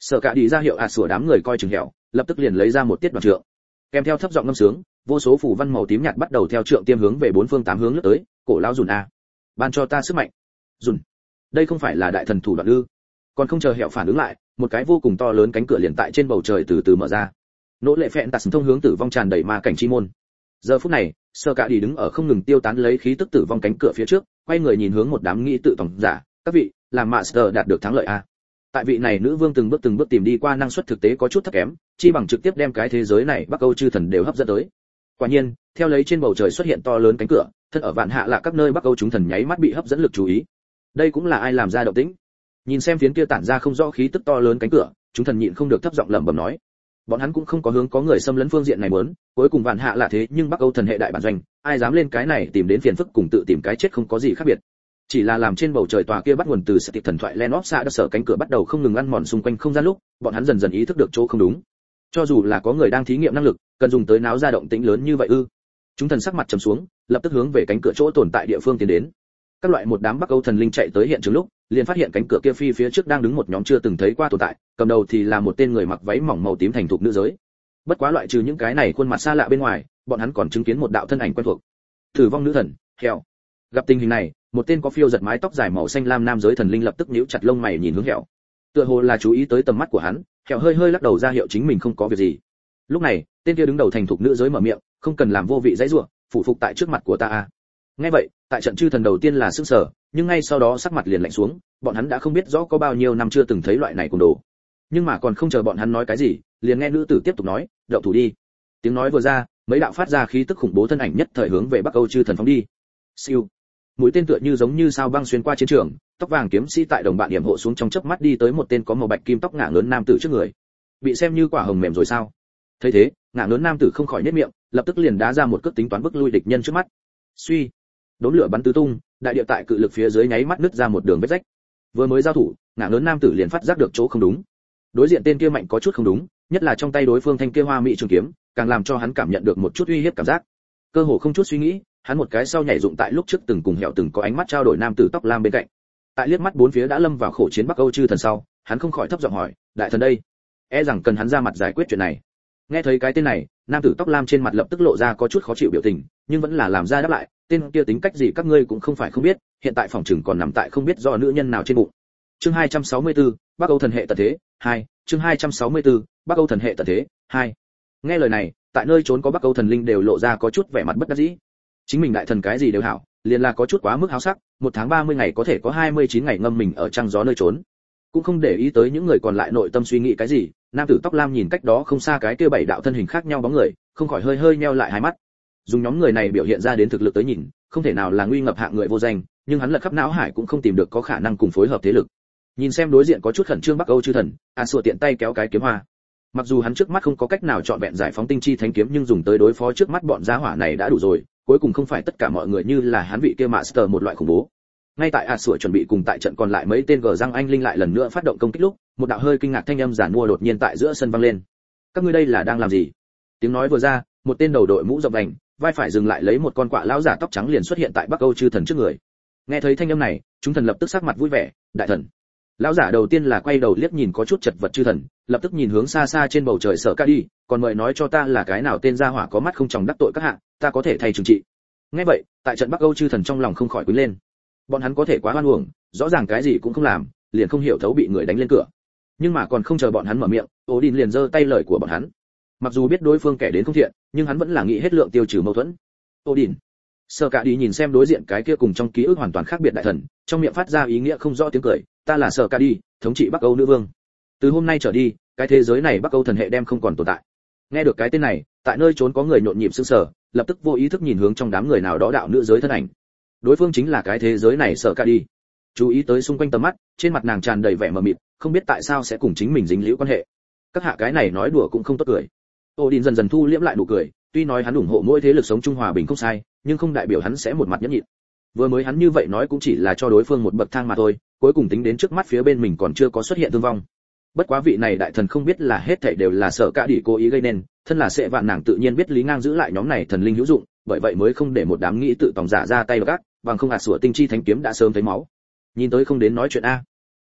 Sở Cả đi ra hiệu sủa đám người coi chừng hẻo, lập tức liền lấy ra một tiết đoạn trượng, kèm theo thấp giọng ngâm sướng, vô số phù văn màu tím nhạt bắt đầu theo trượng tiêm hướng về bốn phương tám hướng lướt tới. Cổ lão dùn a, ban cho ta sức mạnh. Dùn, đây không phải là đại thần thủ đoạn ư? Còn không chờ hẻo phản ứng lại, một cái vô cùng to lớn cánh cửa liền tại trên bầu trời từ từ mở ra. Nỗ lệ phẹn tạt thông hướng tử vong tràn đầy ma cảnh chi môn. Giờ phút này, Sở Cả đi đứng ở không ngừng tiêu tán lấy khí tức tử vong cánh cửa phía trước, quay người nhìn hướng một đám nghĩ tự tổng giả, các vị, làm master đạt được thắng lợi a. Tại vị này nữ vương từng bước tìm đi qua năng suất thực tế có chút thấp kém, chi bằng trực tiếp đem cái thế giới này Bắc Âu chư thần đều hấp dẫn tới. Quả nhiên, theo lấy trên bầu trời xuất hiện to lớn cánh cửa, thân ở vạn hạ là các nơi Bắc Âu chúng thần nháy mắt bị hấp dẫn lực chú ý. Đây cũng là ai làm ra động tĩnh? Nhìn xem phiến kia tản ra không rõ khí tức to lớn cánh cửa, chúng thần nhịn không được thấp giọng lẩm bẩm nói. Bọn hắn cũng không có hướng có người xâm lấn phương diện này muốn, cuối cùng vạn hạ là thế, nhưng Bắc Âu thần hệ đại bản doanh, ai dám lên cái này tìm đến phiền phức cùng tự tìm cái chết không có gì khác biệt. Chỉ là làm trên bầu trời tòa kia bắt nguồn từ sự thần thoại Lenop xa đã sở cánh cửa bắt đầu không ngừng ăn mòn xung quanh không gian lúc, bọn hắn dần dần ý thức được chỗ không đúng. Cho dù là có người đang thí nghiệm năng lực, cần dùng tới náo ra động tĩnh lớn như vậy ư? Chúng thần sắc mặt trầm xuống, lập tức hướng về cánh cửa chỗ tồn tại địa phương tiến đến. Các loại một đám Bắc Âu thần linh chạy tới hiện trường lúc, liền phát hiện cánh cửa kia phía trước đang đứng một nhóm chưa từng thấy qua tồn tại, cầm đầu thì là một tên người mặc váy mỏng màu tím thành thục nữ giới. Bất quá loại trừ những cái này khuôn mặt xa lạ bên ngoài, bọn hắn còn chứng kiến một đạo thân ảnh quen thuộc. Tử vong nữ thần, Hẻo. Gặp tình hình này, một tên có phiêu giật mái tóc dài màu xanh lam nam giới thần linh lập tức nhíu chặt lông mày nhìn hướng Hẻo. Tựa hồ là chú ý tới tầm mắt của hắn, Hẻo hơi lắc đầu ra hiệu chính mình không có việc gì. Lúc này, tên kia đứng đầu thành thục nữ giới mở miệng, không cần làm vô vị dãy rủa, phụ phục tại trước mặt của ta a. Nghe vậy, tại trận chư thần đầu tiên là sững sờ, nhưng ngay sau đó sắc mặt liền lạnh xuống, bọn hắn đã không biết rõ có bao nhiêu năm chưa từng thấy loại này cùng đồ. Nhưng mà còn không chờ bọn hắn nói cái gì, liền nghe nữ tử tiếp tục nói, động thủ đi. Tiếng nói vừa ra, mấy đạo phát ra khí tức khủng bố thân ảnh nhất thời hướng về Bắc Âu chư thần phóng đi. Siêu. Mũi tên tựa như giống như sao băng xuyên qua chiến trường, tóc vàng kiếm sĩ tại đồng bạn yểm hộ xuống trong chớp mắt đi tới một tên có màu bạch kim tóc ngả lớn nam tử trước người. Bị xem như quả hồng mềm rồi sao? Thấy thế, ngả lớn nam tử không khỏi nhếch miệng, lập tức liền đá ra một cước tính toán bức lui địch nhân trước mắt. Suy. Đốm lửa bắn tứ tung, đại địa tại cự lực phía dưới nháy mắt nứt ra một đường vết rách. Vừa mới giao thủ, ngả lớn nam tử liền phát giác được chỗ không đúng. Đối diện tên kia mạnh có chút không đúng, nhất là trong tay đối phương thanh kia hoa mỹ trường kiếm, càng làm cho hắn cảm nhận được một chút uy hiếp cảm giác. Cơ hồ không chút suy nghĩ, hắn một cái sau nhảy dụng tại lúc trước từng cùng Hẻo từng có ánh mắt trao đổi nam tử tóc lam bên cạnh. Tại liếc mắt bốn phía đã lâm vào khổ chiến Bắc Âu chư thần sau, hắn không khỏi thấp giọng hỏi, đại thần đây, e rằng cần hắn ra mặt giải quyết chuyện này. Nghe thấy cái tên này, nam tử tóc lam trên mặt lập tức lộ ra có chút khó chịu biểu tình, nhưng vẫn là làm ra đáp lại, tên kia tính cách gì các ngươi cũng không phải không biết, hiện tại phòng trừng còn nằm tại không biết do nữ nhân nào trên bụng. Chương 264, Bắc Âu thần hệ tận thế 2, chương 264, Bắc Âu thần hệ tận thế 2. Nghe lời này, tại nơi trốn có Bắc Âu thần linh đều lộ ra có chút vẻ mặt bất đắc dĩ. Chính mình đại thần cái gì đều hảo, liền là có chút quá mức háo sắc, một tháng 30 ngày có thể có 29 ngày ngâm mình ở trăng gió nơi trốn. Cũng không để ý tới những người còn lại nội tâm suy nghĩ cái gì, nam tử tóc lam nhìn cách đó không xa cái kia bảy đạo thân hình khác nhau bóng người, không khỏi hơi nheo lại hai mắt. Dùng nhóm người này biểu hiện ra đến thực lực tới nhìn, không thể nào là nguy ngập hạng người vô danh, nhưng hắn lật khắp não hải cũng không tìm được có khả năng cùng phối hợp thế lực. Nhìn xem đối diện có chút khẩn trương Bắc Âu chư thần, sủa tiện tay kéo cái kiếm hoa. Mặc dù hắn trước mắt không có cách nào chọn vẹn giải phóng tinh chi thánh kiếm, nhưng dùng tới đối phó trước mắt bọn gia hỏa này đã đủ rồi, cuối cùng không phải tất cả mọi người như là hắn vị kia master một loại khủng bố. Ngay tại sủa chuẩn bị cùng tại trận còn lại mấy tên gờ răng anh linh lại lần nữa phát động công kích lúc, một đạo hơi kinh ngạc thanh âm giản mua đột nhiên tại giữa sân vang lên. Các ngươi đây là đang làm gì? Tiếng nói vừa ra, một tên đầu đội mũ rộng vành, vai phải dừng lại lấy một con quạ lão giả tóc trắng liền xuất hiện tại Bắc Âu chư thần trước người. Nghe thấy thanh âm này, chúng thần lập tức sắc mặt vui vẻ, đại thần. Lão giả đầu tiên là quay đầu liếc nhìn có chút chật vật chư thần, lập tức nhìn hướng xa xa trên bầu trời Sở Ca đi, còn mời nói cho ta là cái nào tên gia hỏa có mắt không tròng đắc tội các hạ, ta có thể thay trừng trị. Nghe vậy, tại trận Bắc Âu chư thần trong lòng không khỏi quýnh lên. Bọn hắn có thể quá hoan uổng, rõ ràng cái gì cũng không làm, liền không hiểu thấu bị người đánh lên cửa. Nhưng mà còn không chờ bọn hắn mở miệng, Odin liền giơ tay lời của bọn hắn. Mặc dù biết đối phương kẻ đến không thiện, nhưng hắn vẫn là nghĩ hết lượng tiêu trừ mâu thuẫn. Odin. Sở Cả đi nhìn xem đối diện cái kia cùng trong ký ức hoàn toàn khác biệt đại thần, trong miệng phát ra ý nghĩa không rõ tiếng cười, ta là Sở Cả đi, thống trị Bắc Âu nữ vương. Từ hôm nay trở đi, cái thế giới này Bắc Âu thần hệ đem không còn tồn tại. Nghe được cái tên này, tại nơi trốn có người nhộn nhịp sững sờ, lập tức vô ý thức nhìn hướng trong đám người nào đó đạo nữ giới thân ảnh. Đối phương chính là cái thế giới này Sở Cả đi. Chú ý tới xung quanh tầm mắt, trên mặt nàng tràn đầy vẻ mờ mịt, không biết tại sao sẽ cùng chính mình dính liễu quan hệ. Các hạ cái này nói đùa cũng không tốt cười. Odin dần dần thu liễm lại nụ cười, tuy nói hắn ủng hộ mỗi thế lực sống trung hòa bình không sai, nhưng không đại biểu hắn sẽ một mặt nhẫn nhịn. Vừa mới hắn như vậy nói cũng chỉ là cho đối phương một bậc thang mà thôi, cuối cùng tính đến trước mắt phía bên mình còn chưa có xuất hiện thương vong. Bất quá vị này đại thần không biết là hết thảy đều là Sở Cả đi cố ý gây nên, thân là sẽ vạn nàng tự nhiên biết lý ngang giữ lại nhóm này thần linh hữu dụng, bởi vậy mới không để một đám nghĩ tự tòng giả ra tay gác, bằng không sủa tinh chi thánh kiếm đã sớm thấy máu. Nhìn tới không đến nói chuyện a.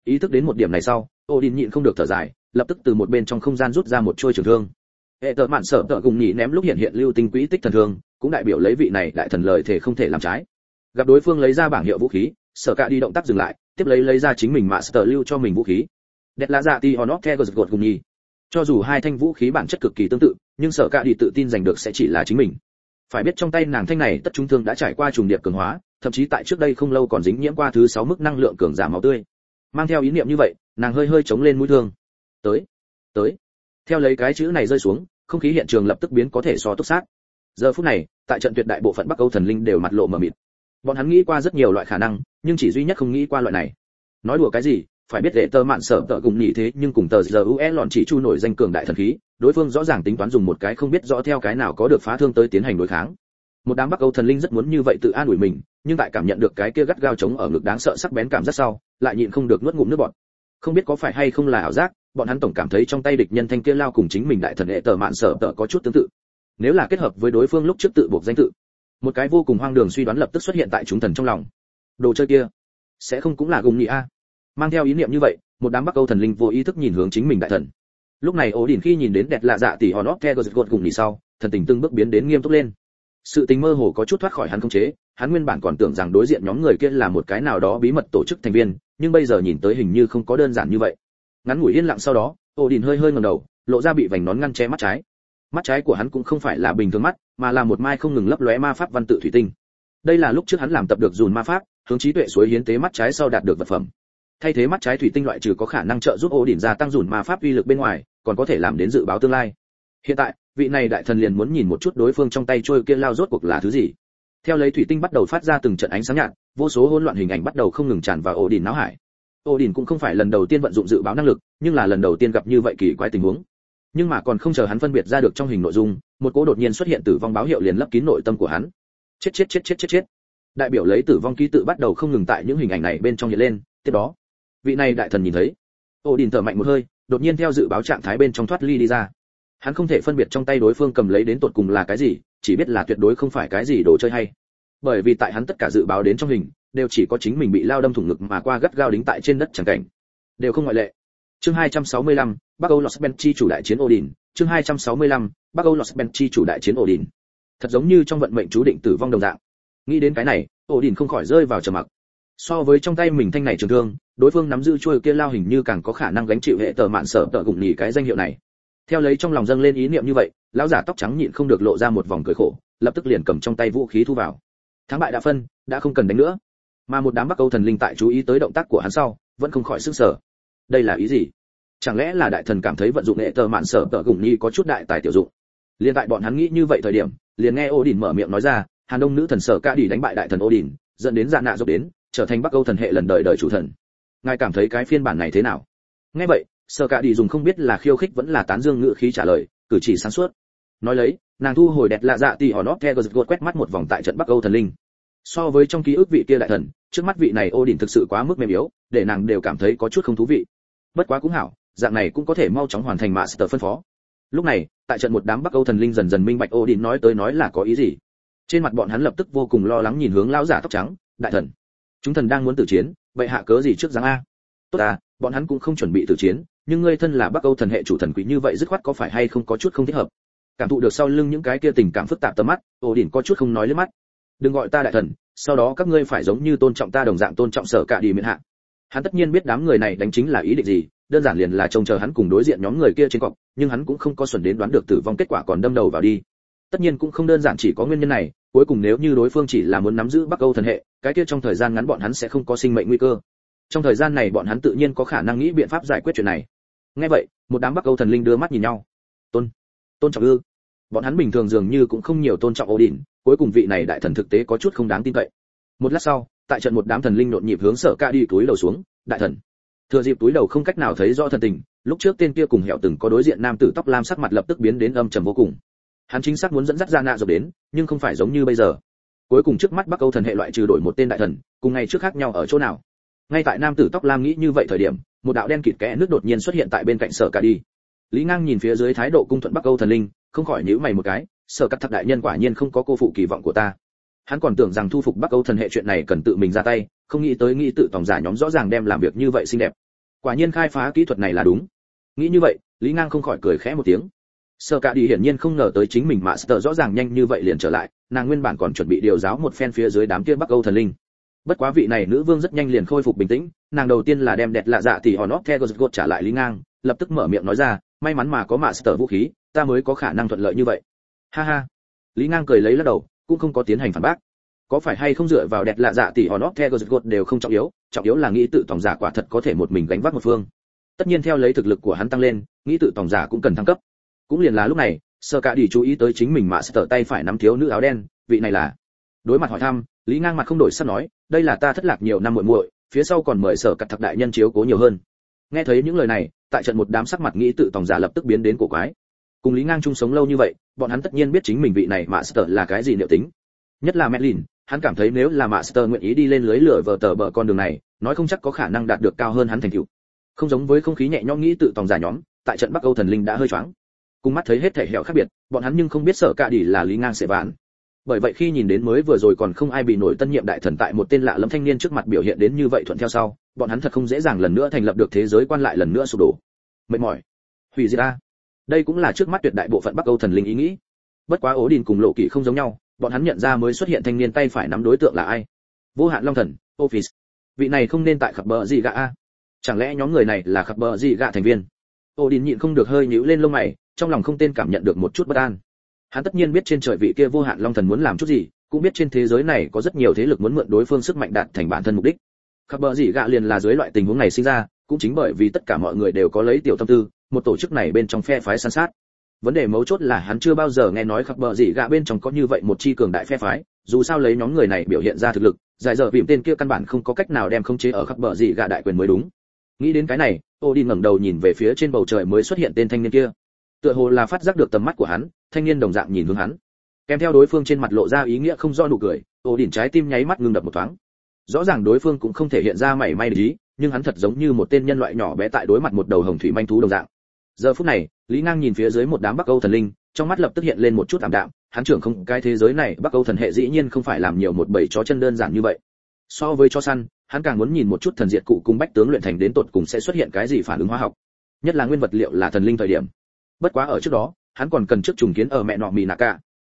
Ý thức đến một điểm này sau, Odin nhịn không được thở dài, lập tức từ một bên trong không gian rút ra một chuôi trường thương. Hệ tợ mạn sợ tợ cùng nhị ném lúc hiện lưu tinh quỹ tích thần thương, cũng đại biểu lấy vị này đại thần lời thể không thể làm trái. Gặp đối phương lấy ra bảng hiệu vũ khí, Sở Cả đi động tác dừng lại, tiếp lấy ra chính mình master lưu cho mình vũ khí. Đẹp là dạ ti honor theo gật cùng nhị. Cho dù hai thanh vũ khí bản chất cực kỳ tương tự, nhưng Sở Cả đi tự tin giành được sẽ chỉ là chính mình. Phải biết trong tay nàng thanh này tất trung thương đã trải qua trùng điệp cường hóa, thậm chí tại trước đây không lâu còn dính nhiễm qua thứ 6 mức năng lượng cường giảm máu tươi. Mang theo ý niệm như vậy, nàng hơi chống lên mũi thương. Tới. Theo lấy cái chữ này rơi xuống, không khí hiện trường lập tức biến có thể so túc sát. Giờ phút này, tại trận tuyệt đại bộ phận Bắc Âu thần linh đều mặt lộ mờ mịt. Bọn hắn nghĩ qua rất nhiều loại khả năng, nhưng chỉ duy nhất không nghĩ qua loại này. Nói đùa cái gì, phải biết đệ tơ mạn sở tợ cùng nhị thế nhưng cùng tờ giờ UE lọn chỉ chu nổi danh cường đại thần khí, đối phương rõ ràng tính toán dùng một cái không biết rõ theo cái nào có được phá thương tới tiến hành đối kháng. Một đám Bắc Âu thần linh rất muốn như vậy tự an ủi mình, nhưng tại cảm nhận được cái kia gắt gao chống ở ngực đáng sợ sắc bén cảm giác sau, lại nhịn không được nuốt ngụm nước bọt. Không biết có phải hay không là ảo giác, bọn hắn tổng cảm thấy trong tay địch nhân thanh kia lao cùng chính mình đại thần hệ tờ mạn sở tợ có chút tương tự. Nếu là kết hợp với đối phương lúc trước tự buộc danh tự, một cái vô cùng hoang đường suy đoán lập tức xuất hiện tại chúng thần trong lòng. Đồ chơi kia sẽ không cũng là gùng nhị a? Mang theo ý niệm như vậy, một đám Bắc Âu thần linh vô ý thức nhìn hướng chính mình đại thần. Lúc này Odin khi nhìn đến đẹp lạ dạ tỷ hòn theo gật gùng nhị sau, thần tình từng bước biến đến nghiêm túc lên. Sự tình mơ hồ có chút thoát khỏi hắn khống chế, hắn nguyên bản còn tưởng rằng đối diện nhóm người kia là một cái nào đó bí mật tổ chức thành viên, nhưng bây giờ nhìn tới hình như không có đơn giản như vậy. Ngắn ngủi yên lặng sau đó, Odin hơi ngẩng đầu, lộ ra bị vành nón ngăn che mắt trái. Mắt trái của hắn cũng không phải là bình thường mắt, mà là một mai không ngừng lấp lóe ma pháp văn tự thủy tinh. Đây là lúc trước hắn làm tập được dùn ma pháp, hướng trí tuệ suối hiến tế mắt trái sau đạt được vật phẩm. Thay thế mắt trái thủy tinh loại trừ có khả năng trợ giúp Odin gia tăng dùn ma pháp uy lực bên ngoài, còn có thể làm đến dự báo tương lai. Hiện tại, vị này đại thần liền muốn nhìn một chút đối phương trong tay trôi kia lao rốt cuộc là thứ gì. Theo lấy thủy tinh bắt đầu phát ra từng trận ánh sáng nhạt, vô số hỗn loạn hình ảnh bắt đầu không ngừng tràn vào Odin não hải. Odin cũng không phải lần đầu tiên vận dụng dự báo năng lực, nhưng là lần đầu tiên gặp như vậy kỳ quái tình huống. Nhưng mà còn không chờ hắn phân biệt ra được trong hình nội dung, một cỗ đột nhiên xuất hiện tử vong báo hiệu liền lấp kín nội tâm của hắn. Chết. Đại biểu lấy tử vong ký tự bắt đầu không ngừng tại những hình ảnh này bên trong hiện lên, tiếp đó, vị này đại thần nhìn thấy. Odin thở mạnh một hơi, đột nhiên theo dự báo trạng thái bên trong thoát ly đi ra. Hắn không thể phân biệt trong tay đối phương cầm lấy đến tột cùng là cái gì, chỉ biết là tuyệt đối không phải cái gì đồ chơi hay. Bởi vì tại hắn tất cả dự báo đến trong hình, đều chỉ có chính mình bị lao đâm thủng ngực mà qua gắt gao đính tại trên đất chẳng cảnh. Đều không ngoại lệ. Chương 265, Bắc Âu Lost Benchi chủ đại chiến Odin. Chương 265, Bắc Âu Lost Benchi chủ đại chiến Odin. Thật giống như trong vận mệnh chú định tử vong đồng dạng. Nghĩ đến cái này, Odin không khỏi rơi vào trầm mặc. So với trong tay mình thanh này trường thương, đối phương nắm giữ chuôi kia lao hình như càng có khả năng gánh chịu hệ tờ mạn sở tợ gụng nhỉ cái danh hiệu này. Theo lấy trong lòng dâng lên ý niệm như vậy, lão giả tóc trắng nhịn không được lộ ra một vòng cười khổ, lập tức liền cầm trong tay vũ khí thu vào. Thắng bại đã phân, đã không cần đánh nữa. Mà một đám Bắc Âu thần linh tại chú ý tới động tác của hắn sau, vẫn không khỏi sửng sở. Đây là ý gì? Chẳng lẽ là đại thần cảm thấy vận dụng hệ tờ mạn sở tợ gụng nhỉ có chút đại tài tiểu dụng? Liên tại bọn hắn nghĩ như vậy thời điểm, liền nghe Odin mở miệng nói ra, Hàn Đông nữ thần Sở Cả đi đánh bại đại thần Odin, dẫn đến dạ nạ dốc đến, trở thành Bắc Âu thần hệ lần đời chủ thần. Ngài cảm thấy cái phiên bản này thế nào? Nghe vậy, Sở Cả đi dùng không biết là khiêu khích vẫn là tán dương ngữ khí trả lời, cử chỉ sáng suốt. Nói lấy, nàng thu hồi đẹp lạ dạ tỷ hòn ót theo gật quét mắt một vòng tại trận Bắc Âu thần linh. So với trong ký ức vị kia đại thần, trước mắt vị này Odin thực sự quá mức mềm yếu, để nàng đều cảm thấy có chút không thú vị. Bất quá cũng hảo, dạng này cũng có thể mau chóng hoàn thành master phân phó. Lúc này, tại trận một đám Bắc Âu thần linh dần dần minh bạch Odin nói là có ý gì. Trên mặt bọn hắn lập tức vô cùng lo lắng nhìn hướng lão giả tóc trắng, đại thần, chúng thần đang muốn tử chiến, vậy hạ cớ gì trước giáng a? Tốt à, bọn hắn cũng không chuẩn bị tử chiến, nhưng ngươi thân là Bắc Âu thần hệ chủ thần quý như vậy dứt khoát có phải hay không có chút không thích hợp? Cảm thụ được sau lưng những cái kia tình cảm phức tạp tầm mắt, Odin có chút không nói lên mắt. Đừng gọi ta đại thần, sau đó các ngươi phải giống như tôn trọng ta đồng dạng tôn trọng Sở Cả đi miễn hạ. Hắn tất nhiên biết đám người này đánh chính là ý định gì, đơn giản liền là trông chờ hắn cùng đối diện nhóm người kia trên cọc, nhưng hắn cũng không có xuẩn đến đoán được tử vong kết quả còn đâm đầu vào đi. Tất nhiên cũng không đơn giản chỉ có nguyên nhân này, cuối cùng nếu như đối phương chỉ là muốn nắm giữ Bắc Âu thần hệ, cái kia trong thời gian ngắn bọn hắn sẽ không có sinh mệnh nguy cơ. Trong thời gian này bọn hắn tự nhiên có khả năng nghĩ biện pháp giải quyết chuyện này. Nghe vậy, một đám Bắc Âu thần linh đưa mắt nhìn nhau. Tôn trọng ư? Bọn hắn bình thường dường như cũng không nhiều tôn trọng Odin, cuối cùng vị này đại thần thực tế có chút không đáng tin cậy. Một lát sau, tại trận một đám thần linh nhộn nhịp hướng Sở Cả đi túi đầu xuống, đại thần. Thừa dịp túi đầu không cách nào thấy rõ thần tình, lúc trước tên kia cùng hẻo từng có đối diện nam tử tóc lam sắc mặt lập tức biến đến âm trầm vô cùng. Hắn chính xác muốn dẫn dắt ra nạ dọc đến, nhưng không phải giống như bây giờ. Cuối cùng trước mắt Bắc Âu thần hệ loại trừ đổi một tên đại thần, cùng ngày trước khác nhau ở chỗ nào? Ngay tại nam tử tóc lam nghĩ như vậy thời điểm, một đạo đen kịt kẽ nước đột nhiên xuất hiện tại bên cạnh Sở Cả đi. Lý Ngang nhìn phía dưới thái độ cung thuận Bắc Âu thần linh, không khỏi nhíu mày một cái, Sở Cả thật đại nhân quả nhiên không có cô phụ kỳ vọng của ta. Hắn còn tưởng rằng thu phục Bắc Âu thần hệ chuyện này cần tự mình ra tay, không nghĩ tới nghĩ tự tòng giả nhóm rõ ràng đem làm việc như vậy xinh đẹp. Quả nhiên khai phá kỹ thuật này là đúng. Nghĩ như vậy, Lý Ngang không khỏi cười khẽ một tiếng. Sở Cả đi hiển nhiên không ngờ tới chính mình Master rõ ràng nhanh như vậy liền trở lại, nàng nguyên bản còn chuẩn bị điều giáo một phen phía dưới đám kia Bắc Âu thần linh. Bất quá vị này nữ vương rất nhanh liền khôi phục bình tĩnh, nàng đầu tiên là đem đẹp lạ dạ thì hòn óc theo gột trả lại Lý Ngang, lập tức mở miệng nói ra, may mắn mà có Master vũ khí, ta mới có khả năng thuận lợi như vậy. Ha ha. Lý Ngang cười lấy lắc đầu, cũng không có tiến hành phản bác. Có phải hay không dựa vào đẹp lạ dạ thì hòn óc theo gột đều không trọng yếu là nghĩ tự tòng giả quả thật có thể một mình gánh vác một phương. Tất nhiên theo lấy thực lực của hắn tăng lên, nghĩ tự tòng giả cũng cần thăng cấp. Cũng liền là lúc này, Sở Cả đi chú ý tới chính mình Master tay phải nắm thiếu nữ áo đen, vị này là. Đối mặt hỏi thăm, Lý Ngang mặt không đổi sắc nói, đây là ta thất lạc nhiều năm muội muội, phía sau còn mời Sở Cật Thạc đại nhân chiếu cố nhiều hơn. Nghe thấy những lời này, tại trận một đám sắc mặt nghĩ tự tòng giả lập tức biến đến cổ quái. Cùng Lý Ngang chung sống lâu như vậy, bọn hắn tất nhiên biết chính mình vị này Master là cái gì liệu tính. Nhất là Medlin, hắn cảm thấy nếu là Master nguyện ý đi lên lưới lửa vờ tờ bờ con đường này, nói không chắc có khả năng đạt được cao hơn hắn thành tựu. Không giống với không khí nhẹ nhõm nghĩ tự tòng giả nhóm, tại trận Bắc Âu thần linh đã hơi choáng. Cùng mắt thấy hết thể hẻo khác biệt, bọn hắn nhưng không biết Sở Cả đi là Lý Ngang sẽ vạn. Bởi vậy khi nhìn đến mới vừa rồi còn không ai bị nổi tân nhiệm đại thần tại một tên lạ lẫm thanh niên trước mặt biểu hiện đến như vậy thuận theo sau, bọn hắn thật không dễ dàng lần nữa thành lập được thế giới quan lại lần nữa sụp đổ. Mệt mỏi, hủy diệt a. Đây cũng là trước mắt tuyệt đại bộ phận Bắc Âu thần linh ý nghĩ. Bất quá Ố Đình cùng Lộ Kỷ không giống nhau, bọn hắn nhận ra mới xuất hiện thanh niên tay phải nắm đối tượng là ai. Vô hạn Long Thần, Office. Vị này không nên tại khập bờ gì gạ a. Chẳng lẽ nhóm người này là khập bờ gì gạ thành viên? Ố Đình nhịn không được hơi nhíu lên lông mày, trong lòng không tên cảm nhận được một chút bất an. Hắn tất nhiên biết trên trời vị kia vô hạn long thần muốn làm chút gì, cũng biết trên thế giới này có rất nhiều thế lực muốn mượn đối phương sức mạnh đạt thành bản thân mục đích. Khắp bờ gì gạ liền là dưới loại tình huống này sinh ra, cũng chính bởi vì tất cả mọi người đều có lấy tiểu tâm tư, một tổ chức này bên trong phe phái san sát. Vấn đề mấu chốt là hắn chưa bao giờ nghe nói khắp bờ gì gạ bên trong có như vậy một chi cường đại phe phái, dù sao lấy nhóm người này biểu hiện ra thực lực, giải dở bìm tên kia căn bản không có cách nào đem khống chế ở khắp bờ gì gạ đại quyền mới đúng. Nghĩ đến cái này, Odin ngẩng đầu nhìn về phía trên bầu trời mới xuất hiện tên thanh niên kia. Tựa hồ là phát giác được tầm mắt của hắn, thanh niên đồng dạng nhìn hướng hắn. Kèm theo đối phương trên mặt lộ ra ý nghĩa không do nụ cười, Odin trái tim nháy mắt ngừng đập một thoáng. Rõ ràng đối phương cũng không thể hiện ra mảy may để ý, nhưng hắn thật giống như một tên nhân loại nhỏ bé tại đối mặt một đầu hồng thủy manh thú đồng dạng. Giờ phút này, Lý Ngang nhìn phía dưới một đám Bắc Âu thần linh, trong mắt lập tức hiện lên một chút ảm đạm, hắn trưởng không cái thế giới này Bắc Âu thần hệ dĩ nhiên không phải làm nhiều một bầy chó chân đơn giản như vậy. So với chó săn, hắn càng muốn nhìn một chút thần diệt cụ cùng bách tướng luyện thành đến tột cùng sẽ xuất hiện cái gì phản ứng hóa học, nhất là nguyên vật liệu là thần linh thời điểm. Bất quá ở trước đó, hắn còn cần trước trùng kiến ở mẹ nọ Mì Nạ Cả,